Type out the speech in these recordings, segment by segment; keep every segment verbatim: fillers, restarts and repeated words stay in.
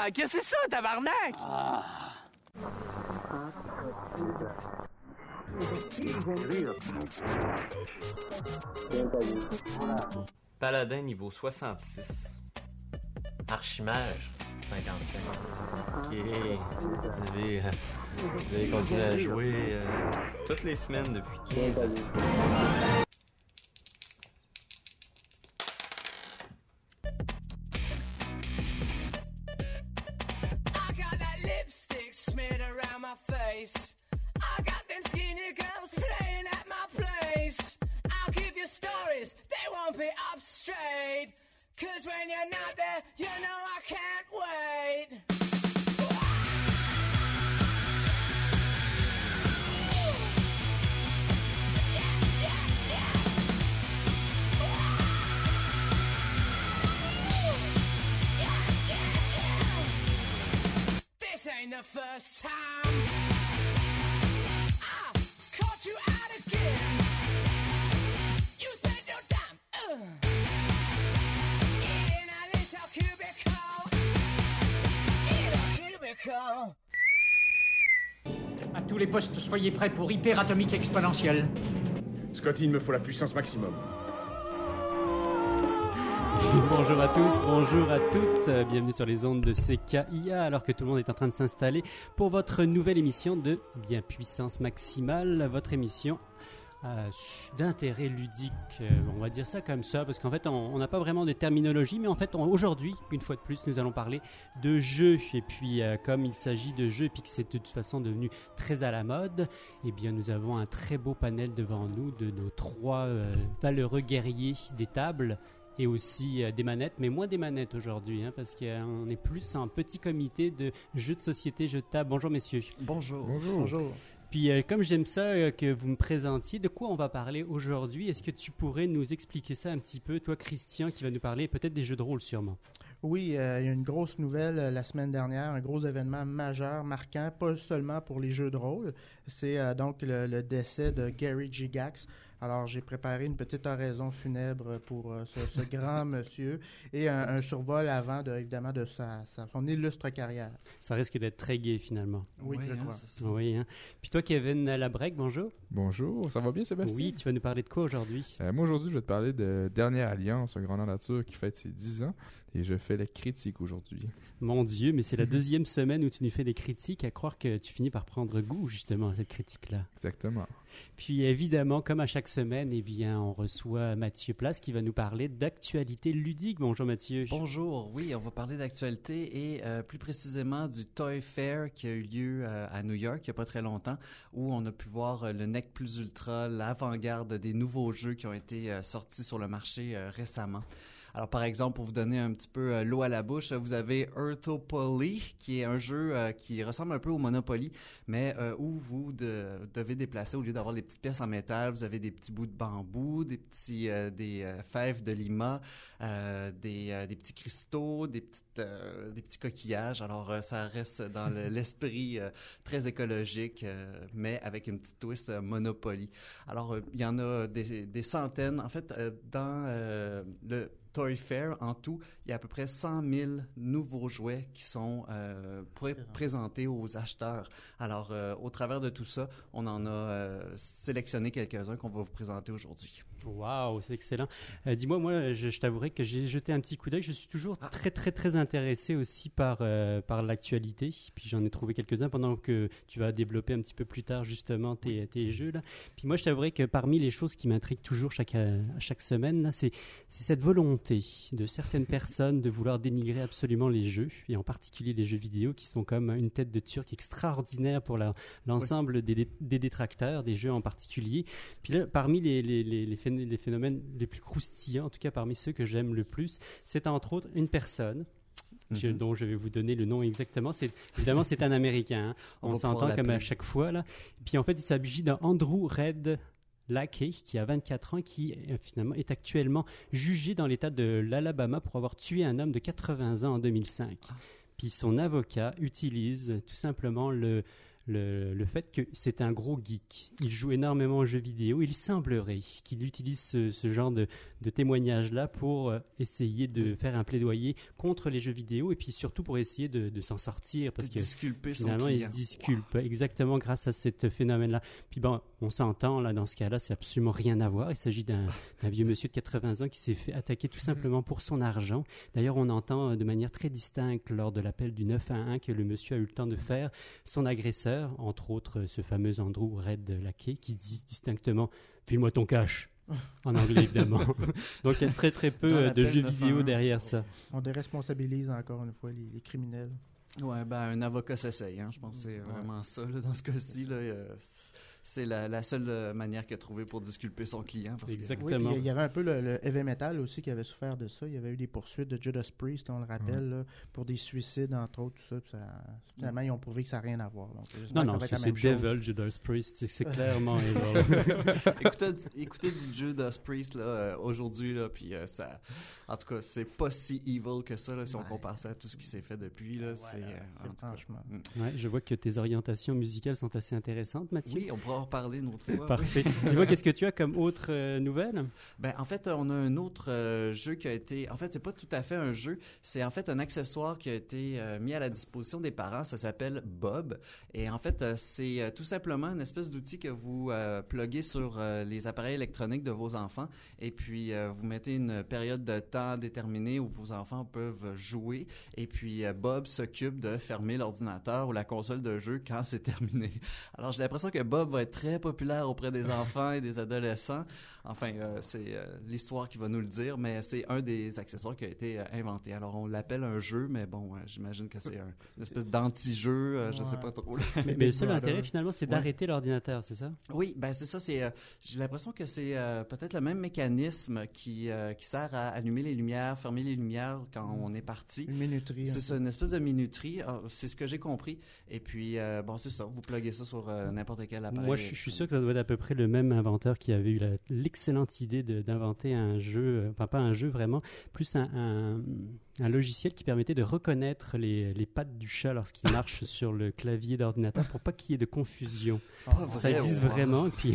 Qu'est-ce que c'est ça, tabarnak? Ah. Paladin niveau soixante-six. Archimage cinquante-cinq. Ok. Vous avez, euh, vous avez continué à jouer euh, toutes les semaines depuis quinze ans. Cause when you're not there, you know I can't wait. This ain't the first time I caught you out again. You spent your time uh. À tous les postes, soyez prêts pour hyperatomique exponentielle. Scotty, il me faut la puissance maximum. Bonjour à tous, bonjour à toutes, bienvenue sur les ondes de C K I A alors que tout le monde est en train de s'installer pour votre nouvelle émission de Bien Puissance Maximale, votre émission Euh, d'intérêt ludique, euh, on va dire ça comme ça, parce qu'en fait on n'a pas vraiment de terminologie, mais en fait on, aujourd'hui, une fois de plus, nous allons parler de jeux, et puis euh, comme il s'agit de jeux, et puis que c'est de toute façon devenu très à la mode, eh bien nous avons un très beau panel devant nous de nos trois euh, valeureux guerriers des tables, et aussi euh, des manettes, mais moins des manettes aujourd'hui, hein, parce qu'on est plus en petit comité de jeux de société, jeux de table. Bonjour messieurs. Bonjour. Bonjour. Bonjour. Puis euh, comme j'aime ça euh, que vous me présentiez, de quoi on va parler aujourd'hui? Est-ce que tu pourrais nous expliquer ça un petit peu, toi Christian, qui va nous parler peut-être des jeux de rôle sûrement? Oui, euh, il y a une grosse nouvelle euh, la semaine dernière, un gros événement majeur, marquant, pas seulement pour les jeux de rôle. C'est euh, donc le, le décès de Gary Gygax. Alors, j'ai préparé une petite oraison funèbre pour euh, ce, ce grand monsieur et un, un survol avant, de, évidemment, de sa, sa, son illustre carrière. Ça risque d'être très gai, finalement. Oui, oui je hein, crois. Oui, hein. Puis toi, Kevin Labrec, bonjour. Bonjour, ça va bien, Sébastien? Oui, tu vas nous parler de quoi aujourd'hui? Euh, moi, aujourd'hui, je vais te parler de Dernière Alliance, un grand nature qui fête ses dix ans, et je fais les critiques aujourd'hui. Mon Dieu, mais c'est la deuxième semaine où tu nous fais des critiques, à croire que tu finis par prendre goût, justement, à cette critique-là. Exactement. Puis évidemment, comme à chaque semaine, eh bien, on reçoit Mathieu Place qui va nous parler d'actualité ludique. Bonjour Mathieu. Bonjour, oui, on va parler d'actualité et euh, plus précisément du Toy Fair qui a eu lieu euh, à New York il n'y a pas très longtemps, où on a pu voir euh, le Nec Plus Ultra, l'avant-garde des nouveaux jeux qui ont été euh, sortis sur le marché euh, récemment. Alors, par exemple, pour vous donner un petit peu euh, l'eau à la bouche, vous avez Earthopoly, qui est un jeu euh, qui ressemble un peu au Monopoly, mais euh, où vous de, devez déplacer, au lieu d'avoir les petites pièces en métal, vous avez des petits bouts de bambou, des petits euh, des euh, fèves de lima, euh, des euh, des petits cristaux, des petites euh, des petits coquillages. Alors, euh, ça reste dans le, l'esprit euh, très écologique, euh, mais avec une petite twist euh, Monopoly. Alors, euh, il y en a des, des centaines. En fait, euh, dans euh, le Toy Fair, en tout, il y a à peu près cent mille nouveaux jouets qui sont euh, pré- présentés aux acheteurs. Alors, euh, au travers de tout ça, on en a euh, sélectionné quelques-uns qu'on va vous présenter aujourd'hui. Wow, c'est excellent. Euh, dis-moi, moi, je, je t'avouerai que j'ai jeté un petit coup d'œil. Je suis toujours Ah. très, très, très intéressé aussi par euh, par l'actualité. Puis j'en ai trouvé quelques-uns pendant que tu vas développer un petit peu plus tard justement tes, tes jeux là. Puis moi, je t'avouerai que parmi les choses qui m'intriguent toujours chaque à chaque semaine là, c'est c'est cette volonté de certaines personnes de vouloir dénigrer absolument les jeux, et en particulier les jeux vidéo qui sont comme une tête de turc extraordinaire pour la, l'ensemble oui. des, des détracteurs, des jeux en particulier. Puis là, parmi les, les, les, les, phén- les phénomènes les plus croustillants, en tout cas parmi ceux que j'aime le plus, c'est entre autres une personne Je, dont je vais vous donner le nom exactement. C'est, évidemment, c'est un Américain. Hein. On, On s'entend comme à chaque fois. Là. Puis en fait, il s'agit d'un Andrew Red Lackey, qui a vingt-quatre ans, qui euh, finalement est actuellement jugé dans l'État de l'Alabama pour avoir tué un homme de quatre-vingts ans en deux mille cinq. Ah. Puis son avocat utilise tout simplement le le, le fait que c'est un gros geek. Il joue énormément aux jeux vidéo. Il semblerait qu'il utilise ce, ce genre de, de témoignage-là pour euh, essayer de faire un plaidoyer contre les jeux vidéo et puis surtout pour essayer de, de s'en sortir parce De que disculper son finalement il client. se disculpe exactement grâce à ce phénomène-là. Puis bon, on s'entend là dans ce cas-là, c'est absolument rien à voir. Il s'agit d'un, d'un vieux monsieur de quatre-vingts ans qui s'est fait attaquer tout simplement pour son argent. D'ailleurs, on entend euh, de manière très distincte lors de l'appel du neuf un un que le monsieur a eu le temps de faire. Son agresseur, entre autres ce fameux Andrew Red Lackey, qui dit distinctement « File-moi ton cash ». En anglais, évidemment. Donc, il y a très, très peu Dans euh, de l'appel jeux neuf un un. vidéo derrière ça. On déresponsabilise encore une fois les, les criminels. Ouais, ben un avocat s'essaye, hein. Je pense que c'est vraiment ça, là, dans ce cas-ci. Là, euh, c'est la, la seule euh, manière qu'il a trouvé pour disculper son client. Parce Exactement. Oui, puis Que, il y avait un peu le, le heavy metal aussi qui avait souffert de ça. Il y avait eu des poursuites de Judas Priest, on le rappelle, là, pour des suicides, entre autres, tout ça. Puis ça finalement, ils ont prouvé que ça n'a rien à voir. Donc, Non, que non, ça va être c'est, la c'est même chose. Devil, Judas Priest, c'est, c'est clairement Evil. écoutez, écoutez du Judas Priest là, euh, aujourd'hui, là, puis euh, ça... En tout cas, c'est pas si evil que ça, là, si on Ouais. compare ça à tout ce qui s'est fait depuis. Là, c'est, Voilà, euh, c'est en tout cas, franchement. mm. Ouais, je vois que tes orientations musicales sont assez intéressantes, Mathieu. Oui, on pourra en reparler une autre fois. Parfait. Dis-moi, qu'est-ce que tu as comme autre euh, nouvelle? Ben, en fait, on a un autre euh, jeu qui a été... En fait, c'est pas tout à fait un jeu. C'est en fait un accessoire qui a été euh, mis à la disposition des parents. Ça s'appelle Bob. Et en fait, euh, c'est euh, tout simplement une espèce d'outil que vous euh, pluguez sur euh, les appareils électroniques de vos enfants. Et puis, euh, vous mettez une période de temps déterminée où vos enfants peuvent jouer. Et puis, euh, Bob s'occupe de fermer l'ordinateur ou la console de jeu quand c'est terminé. Alors, j'ai l'impression que Bob va être très populaire auprès des enfants et des adolescents. Enfin, euh, c'est euh, l'histoire qui va nous le dire, mais c'est un des accessoires qui a été euh, inventé. Alors, on l'appelle un jeu, mais bon, euh, j'imagine que c'est un, une espèce d'anti-jeu, euh, je Ouais. sais pas trop. Mais, mais le seul Brother. intérêt, finalement, c'est Ouais. d'arrêter l'ordinateur, c'est ça? Oui, ben c'est ça. C'est, euh, j'ai l'impression que c'est euh, peut-être le même mécanisme qui euh, qui sert à allumer les lumières, fermer les lumières quand on est parti. Une minuterie. C'est un ça, peu. une espèce de minuterie. Ah, c'est ce que j'ai compris. Et puis, euh, bon, c'est ça. Vous pluguez ça sur euh, n'importe quel appareil. Moi, je, je suis sûr que ça doit être à peu près le même inventeur qui avait eu la- l'excellente idée de- d'inventer un jeu, euh, enfin pas un jeu vraiment, plus un, un, un logiciel qui permettait de reconnaître les, les pattes du chat lorsqu'il marche sur le clavier d'ordinateur pour pas qu'il y ait de confusion. Pas Ça vrai, existe wow. vraiment. Puis,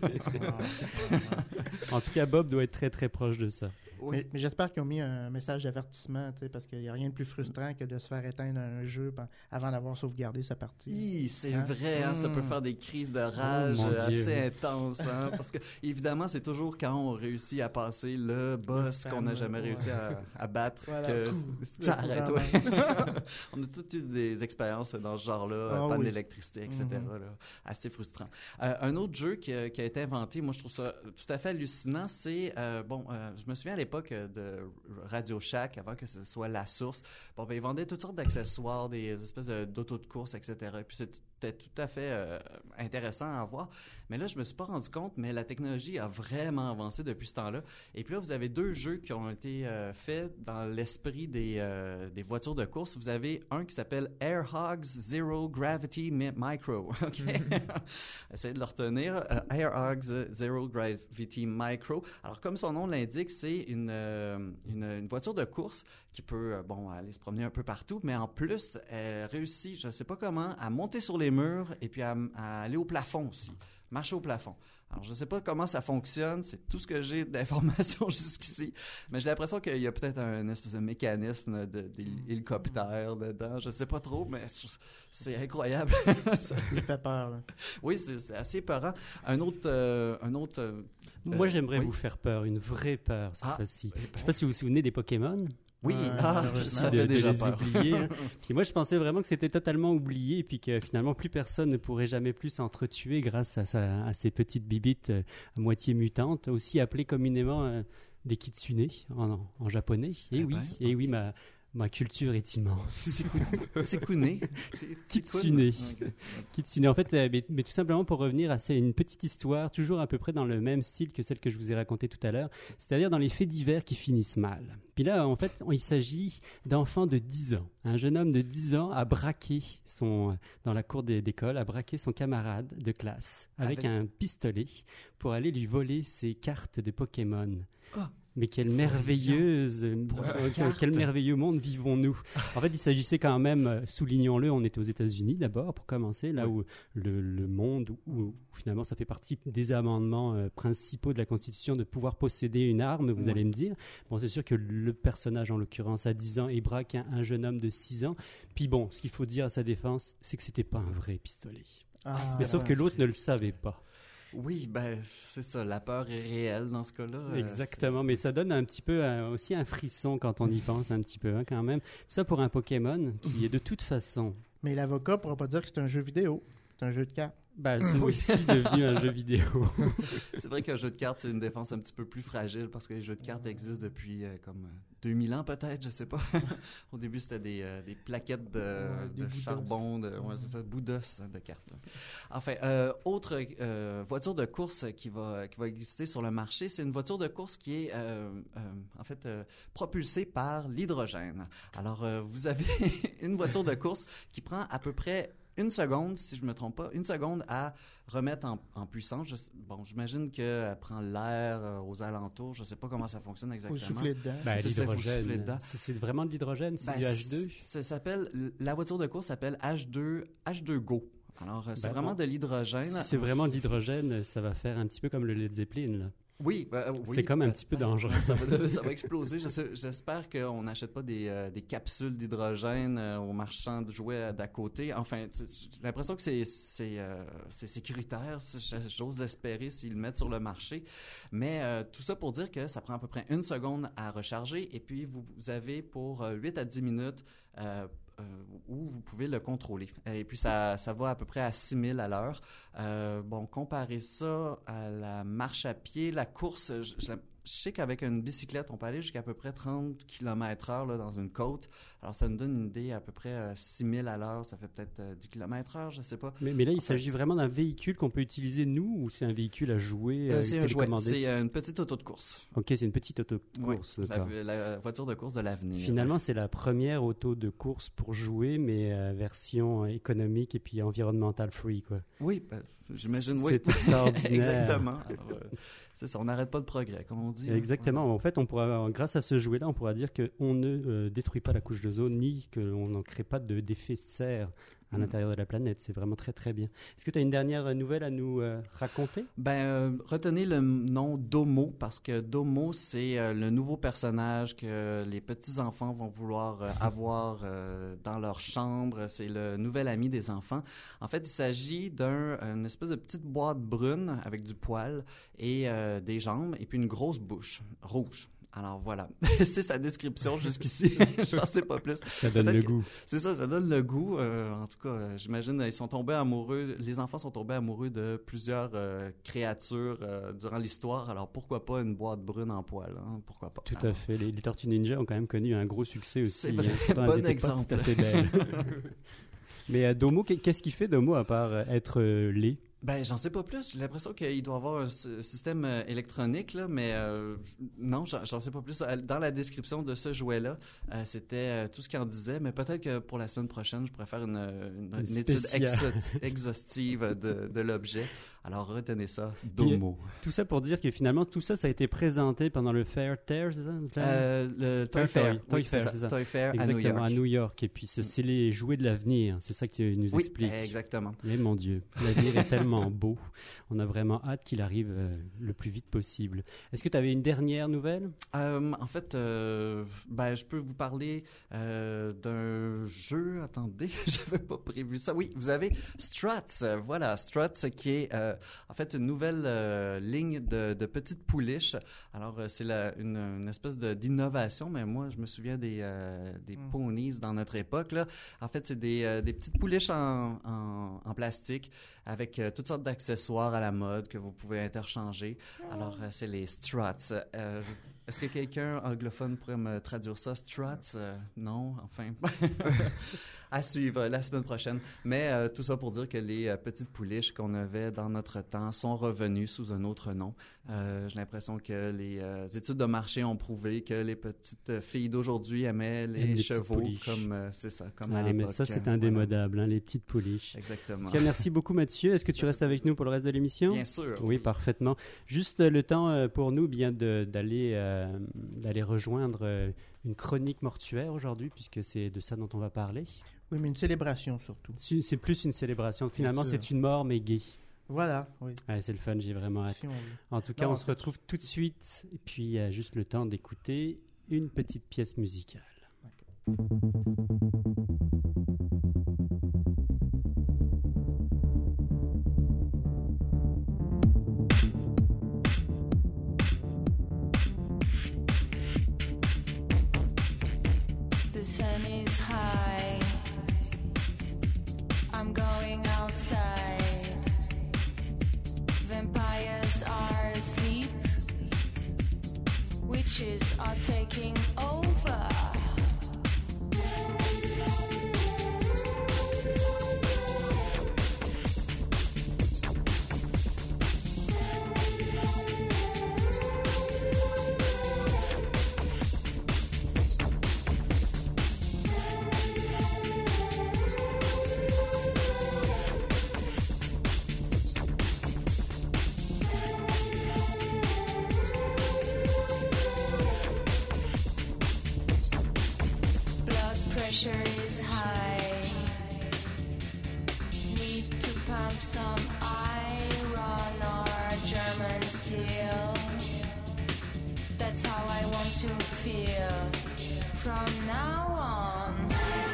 Ah. en tout cas, Bob doit être très très proche de ça. Oui. Mais, mais j'espère qu'ils ont mis un message d'avertissement, tu sais, parce qu'il n'y a rien de plus frustrant que de se faire éteindre un jeu pen- avant d'avoir sauvegardé sa partie. Hi, c'est Hein? vrai, hein, ça peut Mm. faire des crises de rage mon euh, Dieu. assez intenses. Hein, parce que, évidemment, c'est toujours quand on réussit à passer le boss Le qu'on n'a fameux, jamais ouais. réussi à, à battre. Voilà. Que Ouh, ça le arrête, courant ouais. On a toutes eu des expériences dans ce genre-là, Ah panne oui. d'électricité, et cetera. Mhm. là, assez frustrant. Euh, un autre jeu qui a, qui a été inventé, moi je trouve ça tout à fait hallucinant, c'est, euh, bon, euh, je me souviens à l'époque euh, de Radio Shack, avant que ce soit la source, bon, ben, ils vendaient toutes sortes d'accessoires, des espèces de, d'autos de course, et cetera. Et puis c'était tout à fait euh, intéressant à voir. Mais là, je me suis pas rendu compte, mais la technologie a vraiment avancé depuis ce temps-là. Et puis là, vous avez deux jeux qui ont été euh, faits dans l'esprit des, euh, des voitures de course. Vous avez un qui s'appelle Air Hogs Zero Gravity Mi- Micro. OK? Essayez de le retenir. Euh, Air Hogs Zero Gravity Micro. Alors, comme son nom l'indique, c'est une, euh, une, une voiture de course qui peut, euh, bon, aller se promener un peu partout, mais en plus, elle réussit, je sais pas comment, à monter sur les murs et puis à, à aller au plafond aussi. Marcher au plafond. Alors, je ne sais pas comment ça fonctionne, c'est tout ce que j'ai d'informations jusqu'ici, mais j'ai l'impression qu'il y a peut-être un espèce de mécanisme de, d'hélicoptère dedans, je ne sais pas trop, mais c'est incroyable. Ça- Il fait peur, là. oui, c'est c'est assez peurant. Un autre... euh, un autre euh, Moi, euh, j'aimerais oui. vous faire peur, une vraie peur cette Ah, fois-ci. eh ben. Je sais pas si vous vous souvenez des Pokémon. Oui, Ouais, ah, malheureusement. ça de, fait de déjà les peur. oublier. hein. Puis moi, je pensais vraiment que c'était totalement oublié et puis que finalement, plus personne ne pourrait jamais plus s'entretuer grâce à, sa- à ces petites bibites euh, à moitié mutantes, aussi appelées communément euh, des kitsune en, en japonais. Et Eh oui, ben, et oui, ma, ma culture est immense. C'est couné. Kitsune. Kitsune. En fait, euh, mais, mais tout simplement pour revenir à c'est une petite histoire, toujours à peu près dans le même style que celle que je vous ai racontée tout à l'heure, c'est-à-dire dans les faits divers qui finissent mal. Puis là, en fait, on- il s'agit d'enfants de dix ans. Un jeune homme de dix ans a braqué son, dans la cour des- d'école, a braqué son camarade de classe avec, Avec- un pistolet pour aller lui voler ses cartes de Pokémon. Ah. Mais quelle merveilleuse, euh, quel, quel merveilleux monde vivons-nous. En fait, il s'agissait quand même, euh, soulignons-le, on était aux États-Unis d'abord pour commencer, là Oui. où le, le monde, où, où finalement ça fait partie des amendements euh, principaux de la Constitution de pouvoir posséder une arme, vous Oui. allez me dire. Bon, c'est sûr que le personnage, en l'occurrence, a dix ans et braque un, un jeune homme de six ans. Puis bon, ce qu'il faut dire à sa défense, c'est que c'était pas un vrai pistolet. Ah, Mais sauf que l'autre ne le savait pas. Oui, ben, c'est ça. La peur est réelle dans ce cas-là. euh, Exactement, mais ça donne un petit peu euh, aussi un frisson quand on y pense un petit peu, hein, quand même. Ça pour un Pokémon qui est de toute façon, Mais l'avocat ne pourra pas dire que c'est un jeu vidéo. C'est un jeu de cartes. bah, c'est aussi devenu un jeu vidéo. c'est vrai qu'un jeu de cartes, c'est une défense un petit peu plus fragile parce que les jeux de cartes existent depuis euh, comme euh, deux mille ans peut-être, je sais pas. Au début, c'était des, euh, des plaquettes de, Ouais, des de bouts d'os. charbon, de, ouais, c'est ça, bouts d'os hein, de cartes. Enfin, euh, autre euh, voiture de course qui va, qui va exister sur le marché, c'est une voiture de course qui est euh, euh, en fait euh, propulsée par l'hydrogène. Alors, euh, vous avez une voiture de course qui prend à peu près une seconde, si je me trompe pas, une seconde à remettre en, en puissance. Je, bon, j'imagine qu'elle prend l'air euh, aux alentours. Je sais pas comment ça fonctionne Il exactement. faut souffler dedans. Ben, C'est ça, il faut souffler l'hydrogène, dedans. c'est c'est vraiment de l'hydrogène, c'est Ben, du H deux. Ça s'appelle, la voiture de course s'appelle H deux, H deux Go. Alors, euh, c'est Ben, vraiment on- de l'hydrogène. Si c'est vraiment de l'hydrogène, ça va faire un petit peu comme le Led Zeppelin, là. Oui, ben, euh, oui, C'est comme un ben, petit peu ben, dangereux. Ça va, ça va exploser. Je sais- j'espère qu'on n'achète pas des, euh, des capsules d'hydrogène euh, aux marchands de jouets d'à côté. Enfin, tu sais, j'ai l'impression que c'est c'est euh, c'est sécuritaire. C'est- J'ose l'espérer s'ils le mettent sur le marché. Mais euh, tout ça pour dire que ça prend à peu près une seconde à recharger et puis vous, vous avez pour euh, huit à dix minutes euh, euh, où vous pouvez le contrôler. Et puis, ça, ça va à peu près à six mille à l'heure. Euh, bon, comparer ça à la marche à pied, la course, je, je, je sais qu'avec une bicyclette, on peut aller jusqu'à à peu près trente kilomètres heure là, dans une côte. Alors, ça nous donne une idée à peu près euh, six mille à l'heure. Ça fait peut-être euh, dix kilomètres heure, je sais pas. Mais, mais là, il Enfin, s'agit vraiment d'un véhicule qu'on peut utiliser nous ou c'est un véhicule à jouer, Euh, euh, c'est un jouet. télécommandé? C'est euh, une petite auto de course. Ok, c'est une petite auto de Oui, course. la, d'accord. la voiture de course de l'avenir. Finalement, c'est la première auto de course pour jouer, mais euh, version euh, économique et puis environnemental free, quoi. Oui, ben, j'imagine, oui. C'est extraordinaire. Exactement. Alors, euh, c'est ça, on n'arrête pas de progrès, comme on dit. hein. Exactement. En fait, on pourra, grâce à ce jouet-là, on pourra dire qu'on ne euh, détruit pas la couche d'ozone ni qu'on n'en crée pas de, d'effet de serre à Mm. l'intérieur de la planète. C'est vraiment très, très bien. Est-ce que tu as une dernière nouvelle à nous euh, raconter? Ben, euh, retenez le nom Domo parce que Domo, c'est euh, le nouveau personnage que les petits-enfants vont vouloir euh, avoir euh, dans leur chambre. C'est le nouvel ami des enfants. En fait, il s'agit d'un une espèce de petite boîte brune avec du poil et euh, des jambes et puis une grosse bouche rouge. Alors voilà, c'est sa description jusqu'ici. J'en sais pas plus. Ça donne Peut-être le que- goût. C'est ça, ça donne le goût. Euh, en tout cas, euh, j'imagine ils sont tombés amoureux. Les enfants sont tombés amoureux de plusieurs euh, créatures euh, durant l'histoire. Alors pourquoi pas une boîte brune en poil hein? Pourquoi pas Tout à Alors, fait. Les, les Tortues Ninja ont quand même connu un gros succès aussi. C'est vrai. hein. Pourtant, elles Bon étaient exemple. pas tout à fait belles. Mais euh, Domo, qu'est- qu'est-ce qu'il fait Domo à part euh, être euh, laid? Ben, j'en sais pas plus. J'ai l'impression qu'il doit avoir un s- système euh, électronique, là, mais euh, non, j'en j'en sais pas plus. Euh, Dans la description de ce jouet-là, euh, c'était euh, tout ce qu'il en disait, mais peut-être que pour la semaine prochaine, je pourrais faire une, une, Une une étude spéciale. exo- exhaustive de, de l'objet. Alors, retenez ça, Domo. Tout ça pour dire que finalement, tout ça, ça a été présenté pendant le Fair Tear, c'est ça? Euh, le Toy Toy Fair. Fair, Oui, Toy c'est Fair, ça. c'est ça. Toy Fair à New Exactement, York. à New York. Et puis, c'est c'est les jouets de l'avenir. C'est ça que tu nous Oui, expliques. exactement. Mais mon Dieu, l'avenir est tellement beau. On a vraiment hâte qu'il arrive euh, le plus vite possible. Est-ce que tu avais une dernière nouvelle? Euh, en fait, euh, ben, je peux vous parler euh, d'un jeu. Attendez, j'avais pas prévu ça. Oui, vous avez Struts. Euh, Voilà, Struts qui est euh, en fait une nouvelle euh, ligne de, de petites pouliches. Alors, euh, c'est la- une, une espèce de- d'innovation, mais moi, je me souviens des, euh, des Mm. ponies dans notre époque. Là. En fait, c'est des, euh, des petites pouliches en, en, en plastique avec euh, toutes sortes d'accessoires à la mode que vous pouvez interchanger. Alors, euh, c'est les Struts. Euh, Est-ce que quelqu'un anglophone pourrait me traduire ça? Struts? Euh, non? Enfin... à suivre la semaine prochaine. Mais euh, tout ça pour dire que les euh, petites pouliches qu'on avait dans notre temps sont revenus sous un autre nom. Euh, j'ai l'impression que les euh, études de marché ont prouvé que les petites filles d'aujourd'hui aimaient les, les chevaux comme euh, c'est ça, comme ah, à l'époque. Mais ça, c'est indémodable, voilà. hein, les petites pouliches. Exactement. En tout cas, merci beaucoup, Mathieu. Est-ce que tu restes avec nous pour le reste de l'émission? Bien sûr. Oui, oui. Parfaitement. Juste euh, le temps euh, pour nous bien de, d'aller euh, d'aller rejoindre euh, une chronique mortuaire aujourd'hui, puisque c'est de ça dont on va parler. Oui, mais une célébration surtout. C'est, c'est plus une célébration. Finalement, c'est une mort, mais gay. Voilà, oui. Ouais, c'est le fun, j'ai vraiment hâte. Si en tout cas, non, on se retrouve tout de suite, et puis il y a juste le temps d'écouter une petite pièce musicale. The sun is high. I'm going outside. Vampires are asleep. Witches are taking over. Pressure is high. Need to pump some iron or German steel. That's how I want to feel from now on.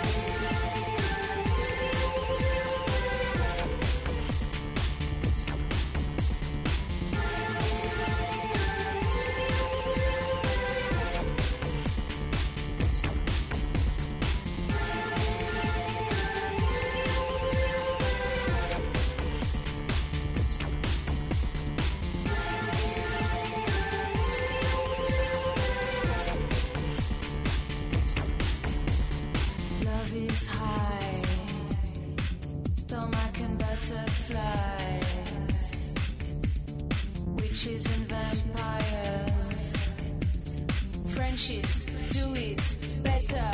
Witches and vampires. Frenchies do it better.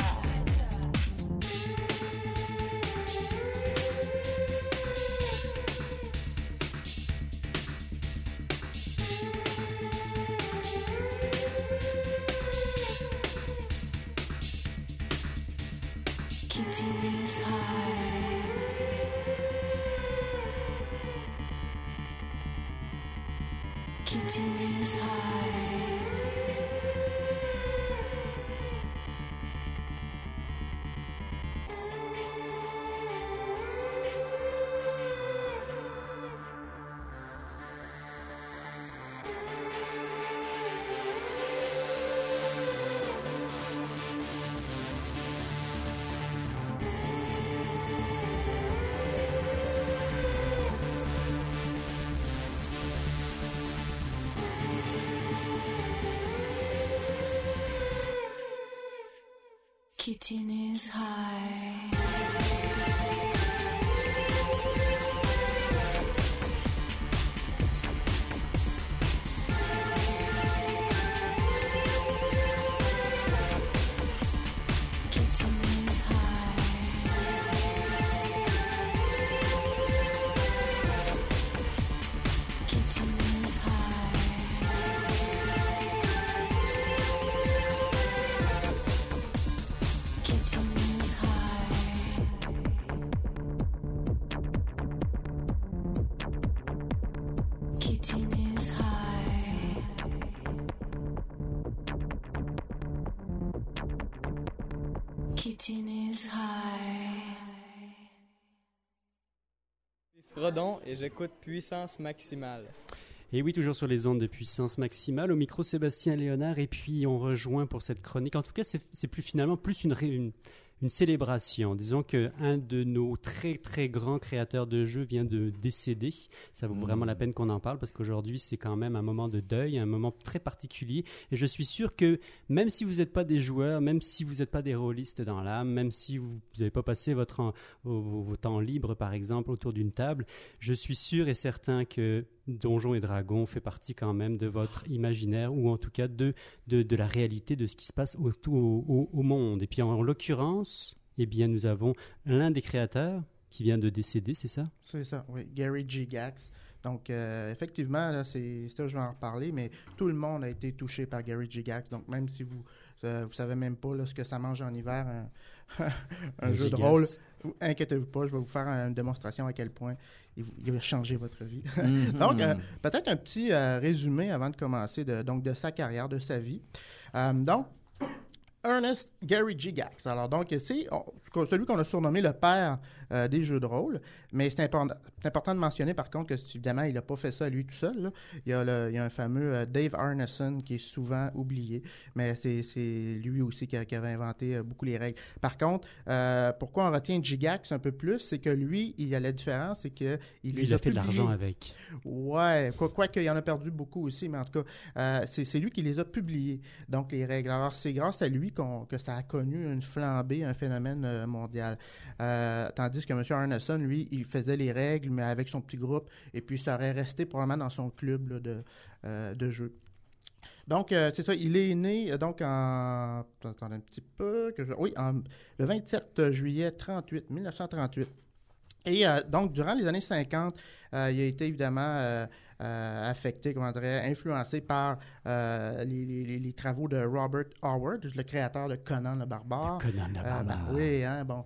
Kitty is high. Kitty is high. Kitten is high. Kitten is high. Kitten is high. Kitten is high. Kitten is high. Kitten is high. Frodon et j'écoute Puissance Maximale. Et oui, toujours sur les ondes de Puissance Maximale, au micro Sébastien Léonard, et puis on rejoint pour cette chronique. En tout cas, c'est, c'est plus finalement plus une, ré, une, une célébration. Disons qu'un de nos très très grands créateurs de jeux vient de décéder. Ça vaut mmh. vraiment la peine qu'on en parle parce qu'aujourd'hui c'est quand même un moment de deuil, un moment très particulier. Et je suis sûr que même si vous n'êtes pas des joueurs, même si vous n'êtes pas des rôlistes dans l'âme, même si vous n'avez pas passé votre en, vos, vos temps libres par exemple autour d'une table, je suis sûr et certain que Donjons et Dragons fait partie quand même de votre imaginaire ou en tout cas de, de, de la réalité de ce qui se passe au, au, au, au monde. Et puis en, en l'occurrence, eh bien, nous avons l'un des créateurs qui vient de décéder, c'est ça? C'est ça, oui. Gary Gygax. Donc, euh, effectivement, là, c'est, c'est ça, je vais en reparler, mais tout le monde a été touché par Gary Gygax. Donc, même si vous euh, vous savez même pas là, ce que ça mange en hiver, un, un jeu Gigas. de rôle, inquiétez-vous pas, je vais vous faire une démonstration à quel point il, vous, il va changer votre vie. Mm-hmm. Donc, euh, peut-être un petit euh, résumé avant de commencer de, donc, de sa carrière, de sa vie. Euh, donc, Ernest Gary Gygax. Alors, donc, c'est on, celui qu'on a surnommé le père euh, des jeux de rôle. Mais c'est, import, c'est important de mentionner, par contre, que évidemment, il n'a pas fait ça lui tout seul. Là. Il, y a le, il y a un fameux euh, Dave Arneson qui est souvent oublié. Mais c'est, c'est lui aussi qui, a, qui avait inventé euh, beaucoup les règles. Par contre, euh, pourquoi on retient Gygax un peu plus, c'est que lui, il y a la différence, c'est qu'il il les a, a fait publiés. de l'argent avec. Ouais, quoi, quoi qu'il en a perdu beaucoup aussi, mais en tout cas, euh, c'est, c'est lui qui les a publiés, donc les règles. Alors, c'est grâce à lui qu'on, que ça a connu une flambée, un phénomène euh, mondial. Euh, tandis que M. Arneson, lui, il faisait les règles, mais avec son petit groupe, et puis ça aurait resté probablement dans son club là, de, euh, de jeux. Donc, euh, c'est ça, il est né, euh, donc, en... Attendez un petit peu, que je... oui, en, le vingt-sept juillet trente-huit, mille neuf cent trente-huit. Et euh, donc, durant les années cinquante, euh, il a été évidemment euh, euh, affecté, comment dirais, influencé par euh, les, les, les travaux de Robert Howard, le créateur de Conan le Barbare. De Conan le Barbare. Euh, ben, oui, hein, bon.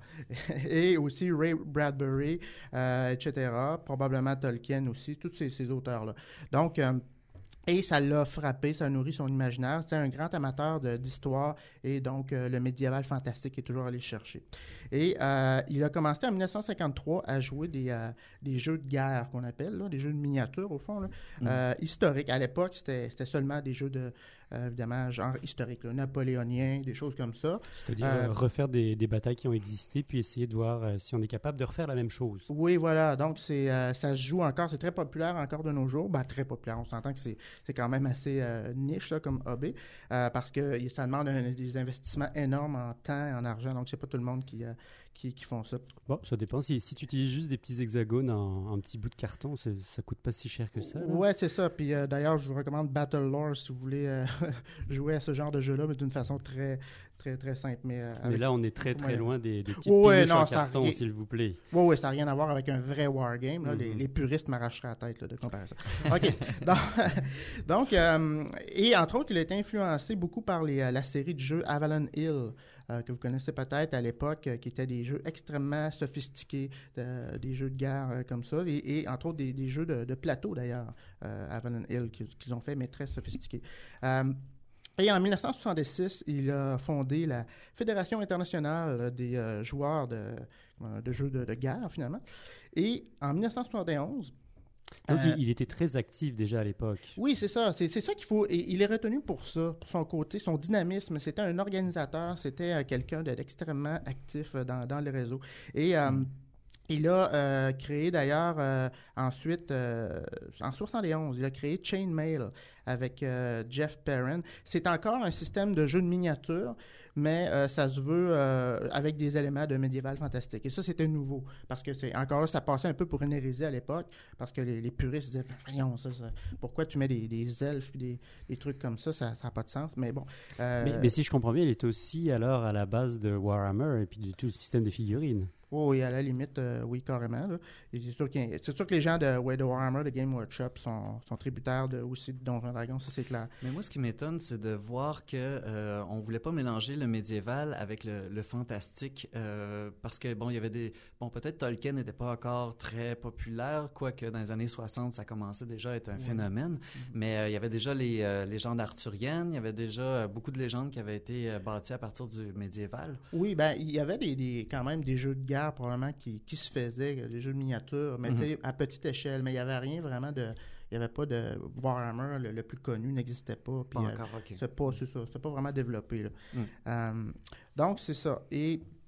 Et aussi Ray Bradbury, euh, et cetera. Probablement Tolkien aussi, tous ces, ces auteurs-là. Donc, euh, et ça l'a frappé, ça nourrit son imaginaire. C'est un grand amateur de, d'histoire et donc euh, le médiéval fantastique est toujours allé chercher. Et euh, il a commencé en dix-neuf cent cinquante-trois à jouer des, euh, des jeux de guerre qu'on appelle, là, des jeux de miniatures au fond, là, mm. euh, historiques. À l'époque, c'était, c'était seulement des jeux de, euh, évidemment, genre historiques, là, napoléoniens, des choses comme ça. C'est-à-dire euh, refaire des, des batailles qui ont existé puis essayer de voir euh, si on est capable de refaire la même chose. Oui, voilà. Donc, c'est, euh, ça se joue encore, c'est très populaire encore de nos jours. Ben, très populaire, on s'entend que c'est c'est quand même assez euh, niche là, comme hobby, euh, parce que ça demande un, des investissements énormes en temps et en argent, donc c'est pas tout le monde qui, euh, qui, qui font ça. Bon, ça dépend. Si, si tu utilises juste des petits hexagones en, en petits bouts de carton, ça coûte pas si cher que ça. Là. Ouais, c'est ça. Puis euh, d'ailleurs, je vous recommande Battle Lore si vous voulez euh, jouer à ce genre de jeu-là, mais d'une façon très, très, très simple. Mais, euh, mais là, on est très, très loin des, des petites ouais, piluches non, en carton, rien... s'il vous plaît. Oui, oui, ça n'a rien à voir avec un vrai wargame. Mm-hmm. les, les puristes m'arracheraient la tête là, de comparer ça. OK. donc, donc euh, et entre autres, il a été influencé beaucoup par les, la série de jeux Avalon Hill, euh, que vous connaissez peut-être à l'époque, euh, qui étaient des jeux extrêmement sophistiqués, de, des jeux de guerre euh, comme ça, et, et entre autres des, des jeux de, de plateau d'ailleurs, euh, Avalon Hill, qu'ils, qu'ils ont fait, mais très sophistiqués. Euh, Et en dix-neuf cent soixante-six, il a fondé la Fédération internationale des euh, joueurs de, euh, de jeux de, de guerre, finalement. Et en dix-neuf cent soixante et onze... Donc, euh, il était très actif déjà à l'époque. Oui, c'est ça. C'est, c'est ça qu'il faut... Et il est retenu pour ça, pour son côté, son dynamisme. C'était un organisateur, c'était euh, quelqu'un d'extrêmement actif euh, dans, dans le réseau. Et... Euh, mm. Il a euh, créé d'ailleurs euh, ensuite, euh, en soixante et onze, il a créé Chainmail avec euh, Jeff Perrin. C'est encore un système de jeu de miniature, mais euh, ça se veut euh, avec des éléments de médiéval fantastique. Et ça, c'était nouveau, parce que c'est encore là, ça passait un peu pour une hérésie à l'époque, parce que les, les puristes disaient « Voyons, ça, ça, pourquoi tu mets des, des elfes et des, des trucs comme ça, ça n'a pas de sens. » Mais bon. Euh, mais, mais si je comprends bien, il est aussi alors à la base de Warhammer et puis de tout le système de figurines. Oui, à la limite, euh, oui, carrément. Là. Et c'est, sûr qu'il y a, c'est sûr que les gens de, ouais, de Warhammer, de Game Workshop, sont, sont tributaires de, aussi de Donjons et Dragons, ça c'est clair. Mais moi, ce qui m'étonne, c'est de voir que euh, on voulait pas mélanger le médiéval avec le, le fantastique, euh, parce que, bon, il y avait des... Bon, peut-être Tolkien n'était pas encore très populaire, quoique dans les années soixante, ça commençait déjà à être un ouais. phénomène, mm-hmm. mais euh, il y avait déjà les euh, légendes arthuriennes, il y avait déjà euh, beaucoup de légendes qui avaient été euh, bâties à partir du médiéval. Oui, ben il y avait des, des, quand même des jeux de guerre probablement qui, qui se faisaient, des jeux de miniatures, mais mm-hmm. à petite échelle, mais il n'y avait rien vraiment de... Il n'y avait pas de Warhammer, le, le plus connu n'existait pas. Puis, pas encore, euh, OK. C'est pas, c'est ça, c'était pas vraiment développé. Là. Mm. Euh, donc, c'est ça. Et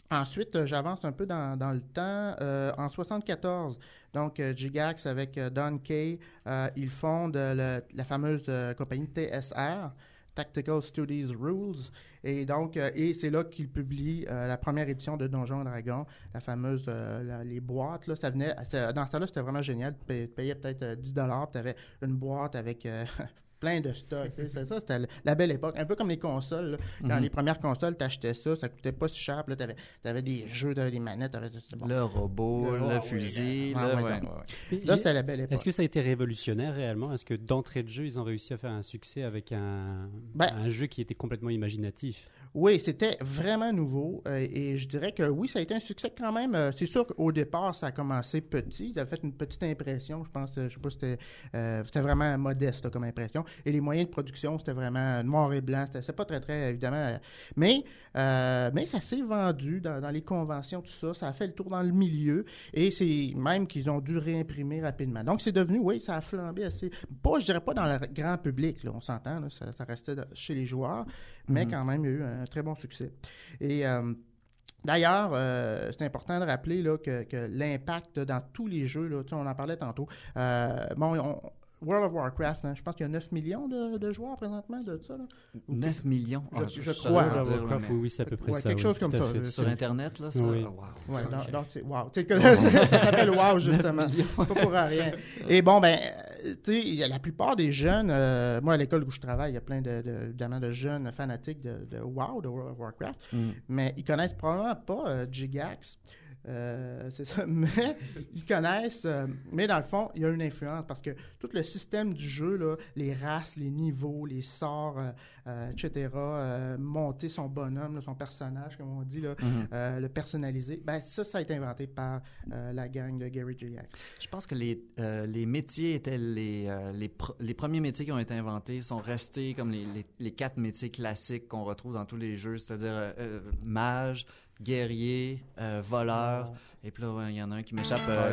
Ensuite, euh, j'avance un peu dans, dans le temps. Euh, en soixante-quatorze, donc euh, Gigax avec euh, Don Kay, euh, ils fondent euh, le- la fameuse euh, compagnie T S R, Tactical Studies Rules. Et donc, euh, et c'est là qu'ils publient euh, la première édition de Donjons et Dragons, la fameuse, euh, la- les boîtes. Là, ça venait, c'est- dans ce temps-là, c'était vraiment génial. Tu payais, tu payais peut-être euh, dix dollars, tu avais une boîte avec euh, plein de stocks. tu sais, c'est ça, c'était la belle époque. Un peu comme les consoles. Là. Quand Mhm. les premières consoles, tu achetais ça, ça coûtait pas si cher. Puis là, tu avais des jeux, tu avais des manettes. T'avais, c'est bon. Le robot, Le- le, ah oui, fusil, ah le- ouais, ouais, donc. ouais, Mais Là, j'ai- c'était la belle époque. Est-ce que ça a été révolutionnaire réellement? Est-ce que d'entrée de jeu, ils ont réussi à faire un succès avec un, Ben- un jeu qui était complètement imaginatif? Oui, c'était vraiment nouveau euh, et je dirais que oui, ça a été un succès quand même. Euh, c'est sûr qu'au départ, ça a commencé petit. Ça a fait une petite impression, je pense. euh, je sais pas si c'était... euh, c'était vraiment modeste là, comme impression. Et les moyens de production, c'était vraiment noir et blanc. C'était, c'était pas très, très, évidemment... euh, mais, euh, mais ça s'est vendu dans, dans les conventions, tout ça. Ça a fait le tour dans le milieu et c'est même qu'ils ont dû réimprimer rapidement. Donc, c'est devenu, oui, ça a flambé assez... Pas, je dirais pas dans le grand public, là, on s'entend. Là, ça, ça restait dans- chez les joueurs. Mais Mhm. quand même, il y a eu un très bon succès. Et euh, d'ailleurs, euh, c'est important de rappeler là, que, que l'impact dans tous les jeux, là, tu sais, on en parlait tantôt, euh, bon, on- World of Warcraft, hein, je pense qu'il y a neuf millions de, de joueurs présentement de ça. Là. neuf millions? Je, Ah, je je crois. saurais hein. dire, là, mais- Oui, oui, c'est à peu près Ouais, ça. quelque oui, chose tout comme à ça. fait. C'est- Sur Internet, là, ça? Oui. Wow. Ouais, Ok. donc, donc c'est wow. Tu sais, que- ça s'appelle wow, justement. Pas pour rien. Et bon, ben, euh, tu sais, il y a la plupart des jeunes, euh, moi, à l'école où je travaille, il y a plein de, de, évidemment, de jeunes fanatiques de, de WoW, de World of Warcraft, Mm. mais ils connaissent probablement pas euh, Gigax. Euh, c'est ça, mais ils connaissent, euh, mais dans le fond, il y a une influence parce que tout le système du jeu, là, les races, les niveaux, les sorts, euh, euh, et cetera, euh, monter son bonhomme, là, son personnage, comme on dit, là, Mhm. euh, le personnaliser, ben ça, ça a été inventé par euh, la gang de Gary Gigax. Je pense que les, euh, les métiers étaient les, euh, les, pr- les premiers métiers qui ont été inventés sont restés comme les, les, les quatre métiers classiques qu'on retrouve dans tous les jeux, c'est-à-dire euh, euh, mage, guerrier, euh, voleur, et puis là, ouais, il y en a un qui m'échappe, euh,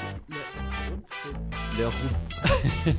le roux.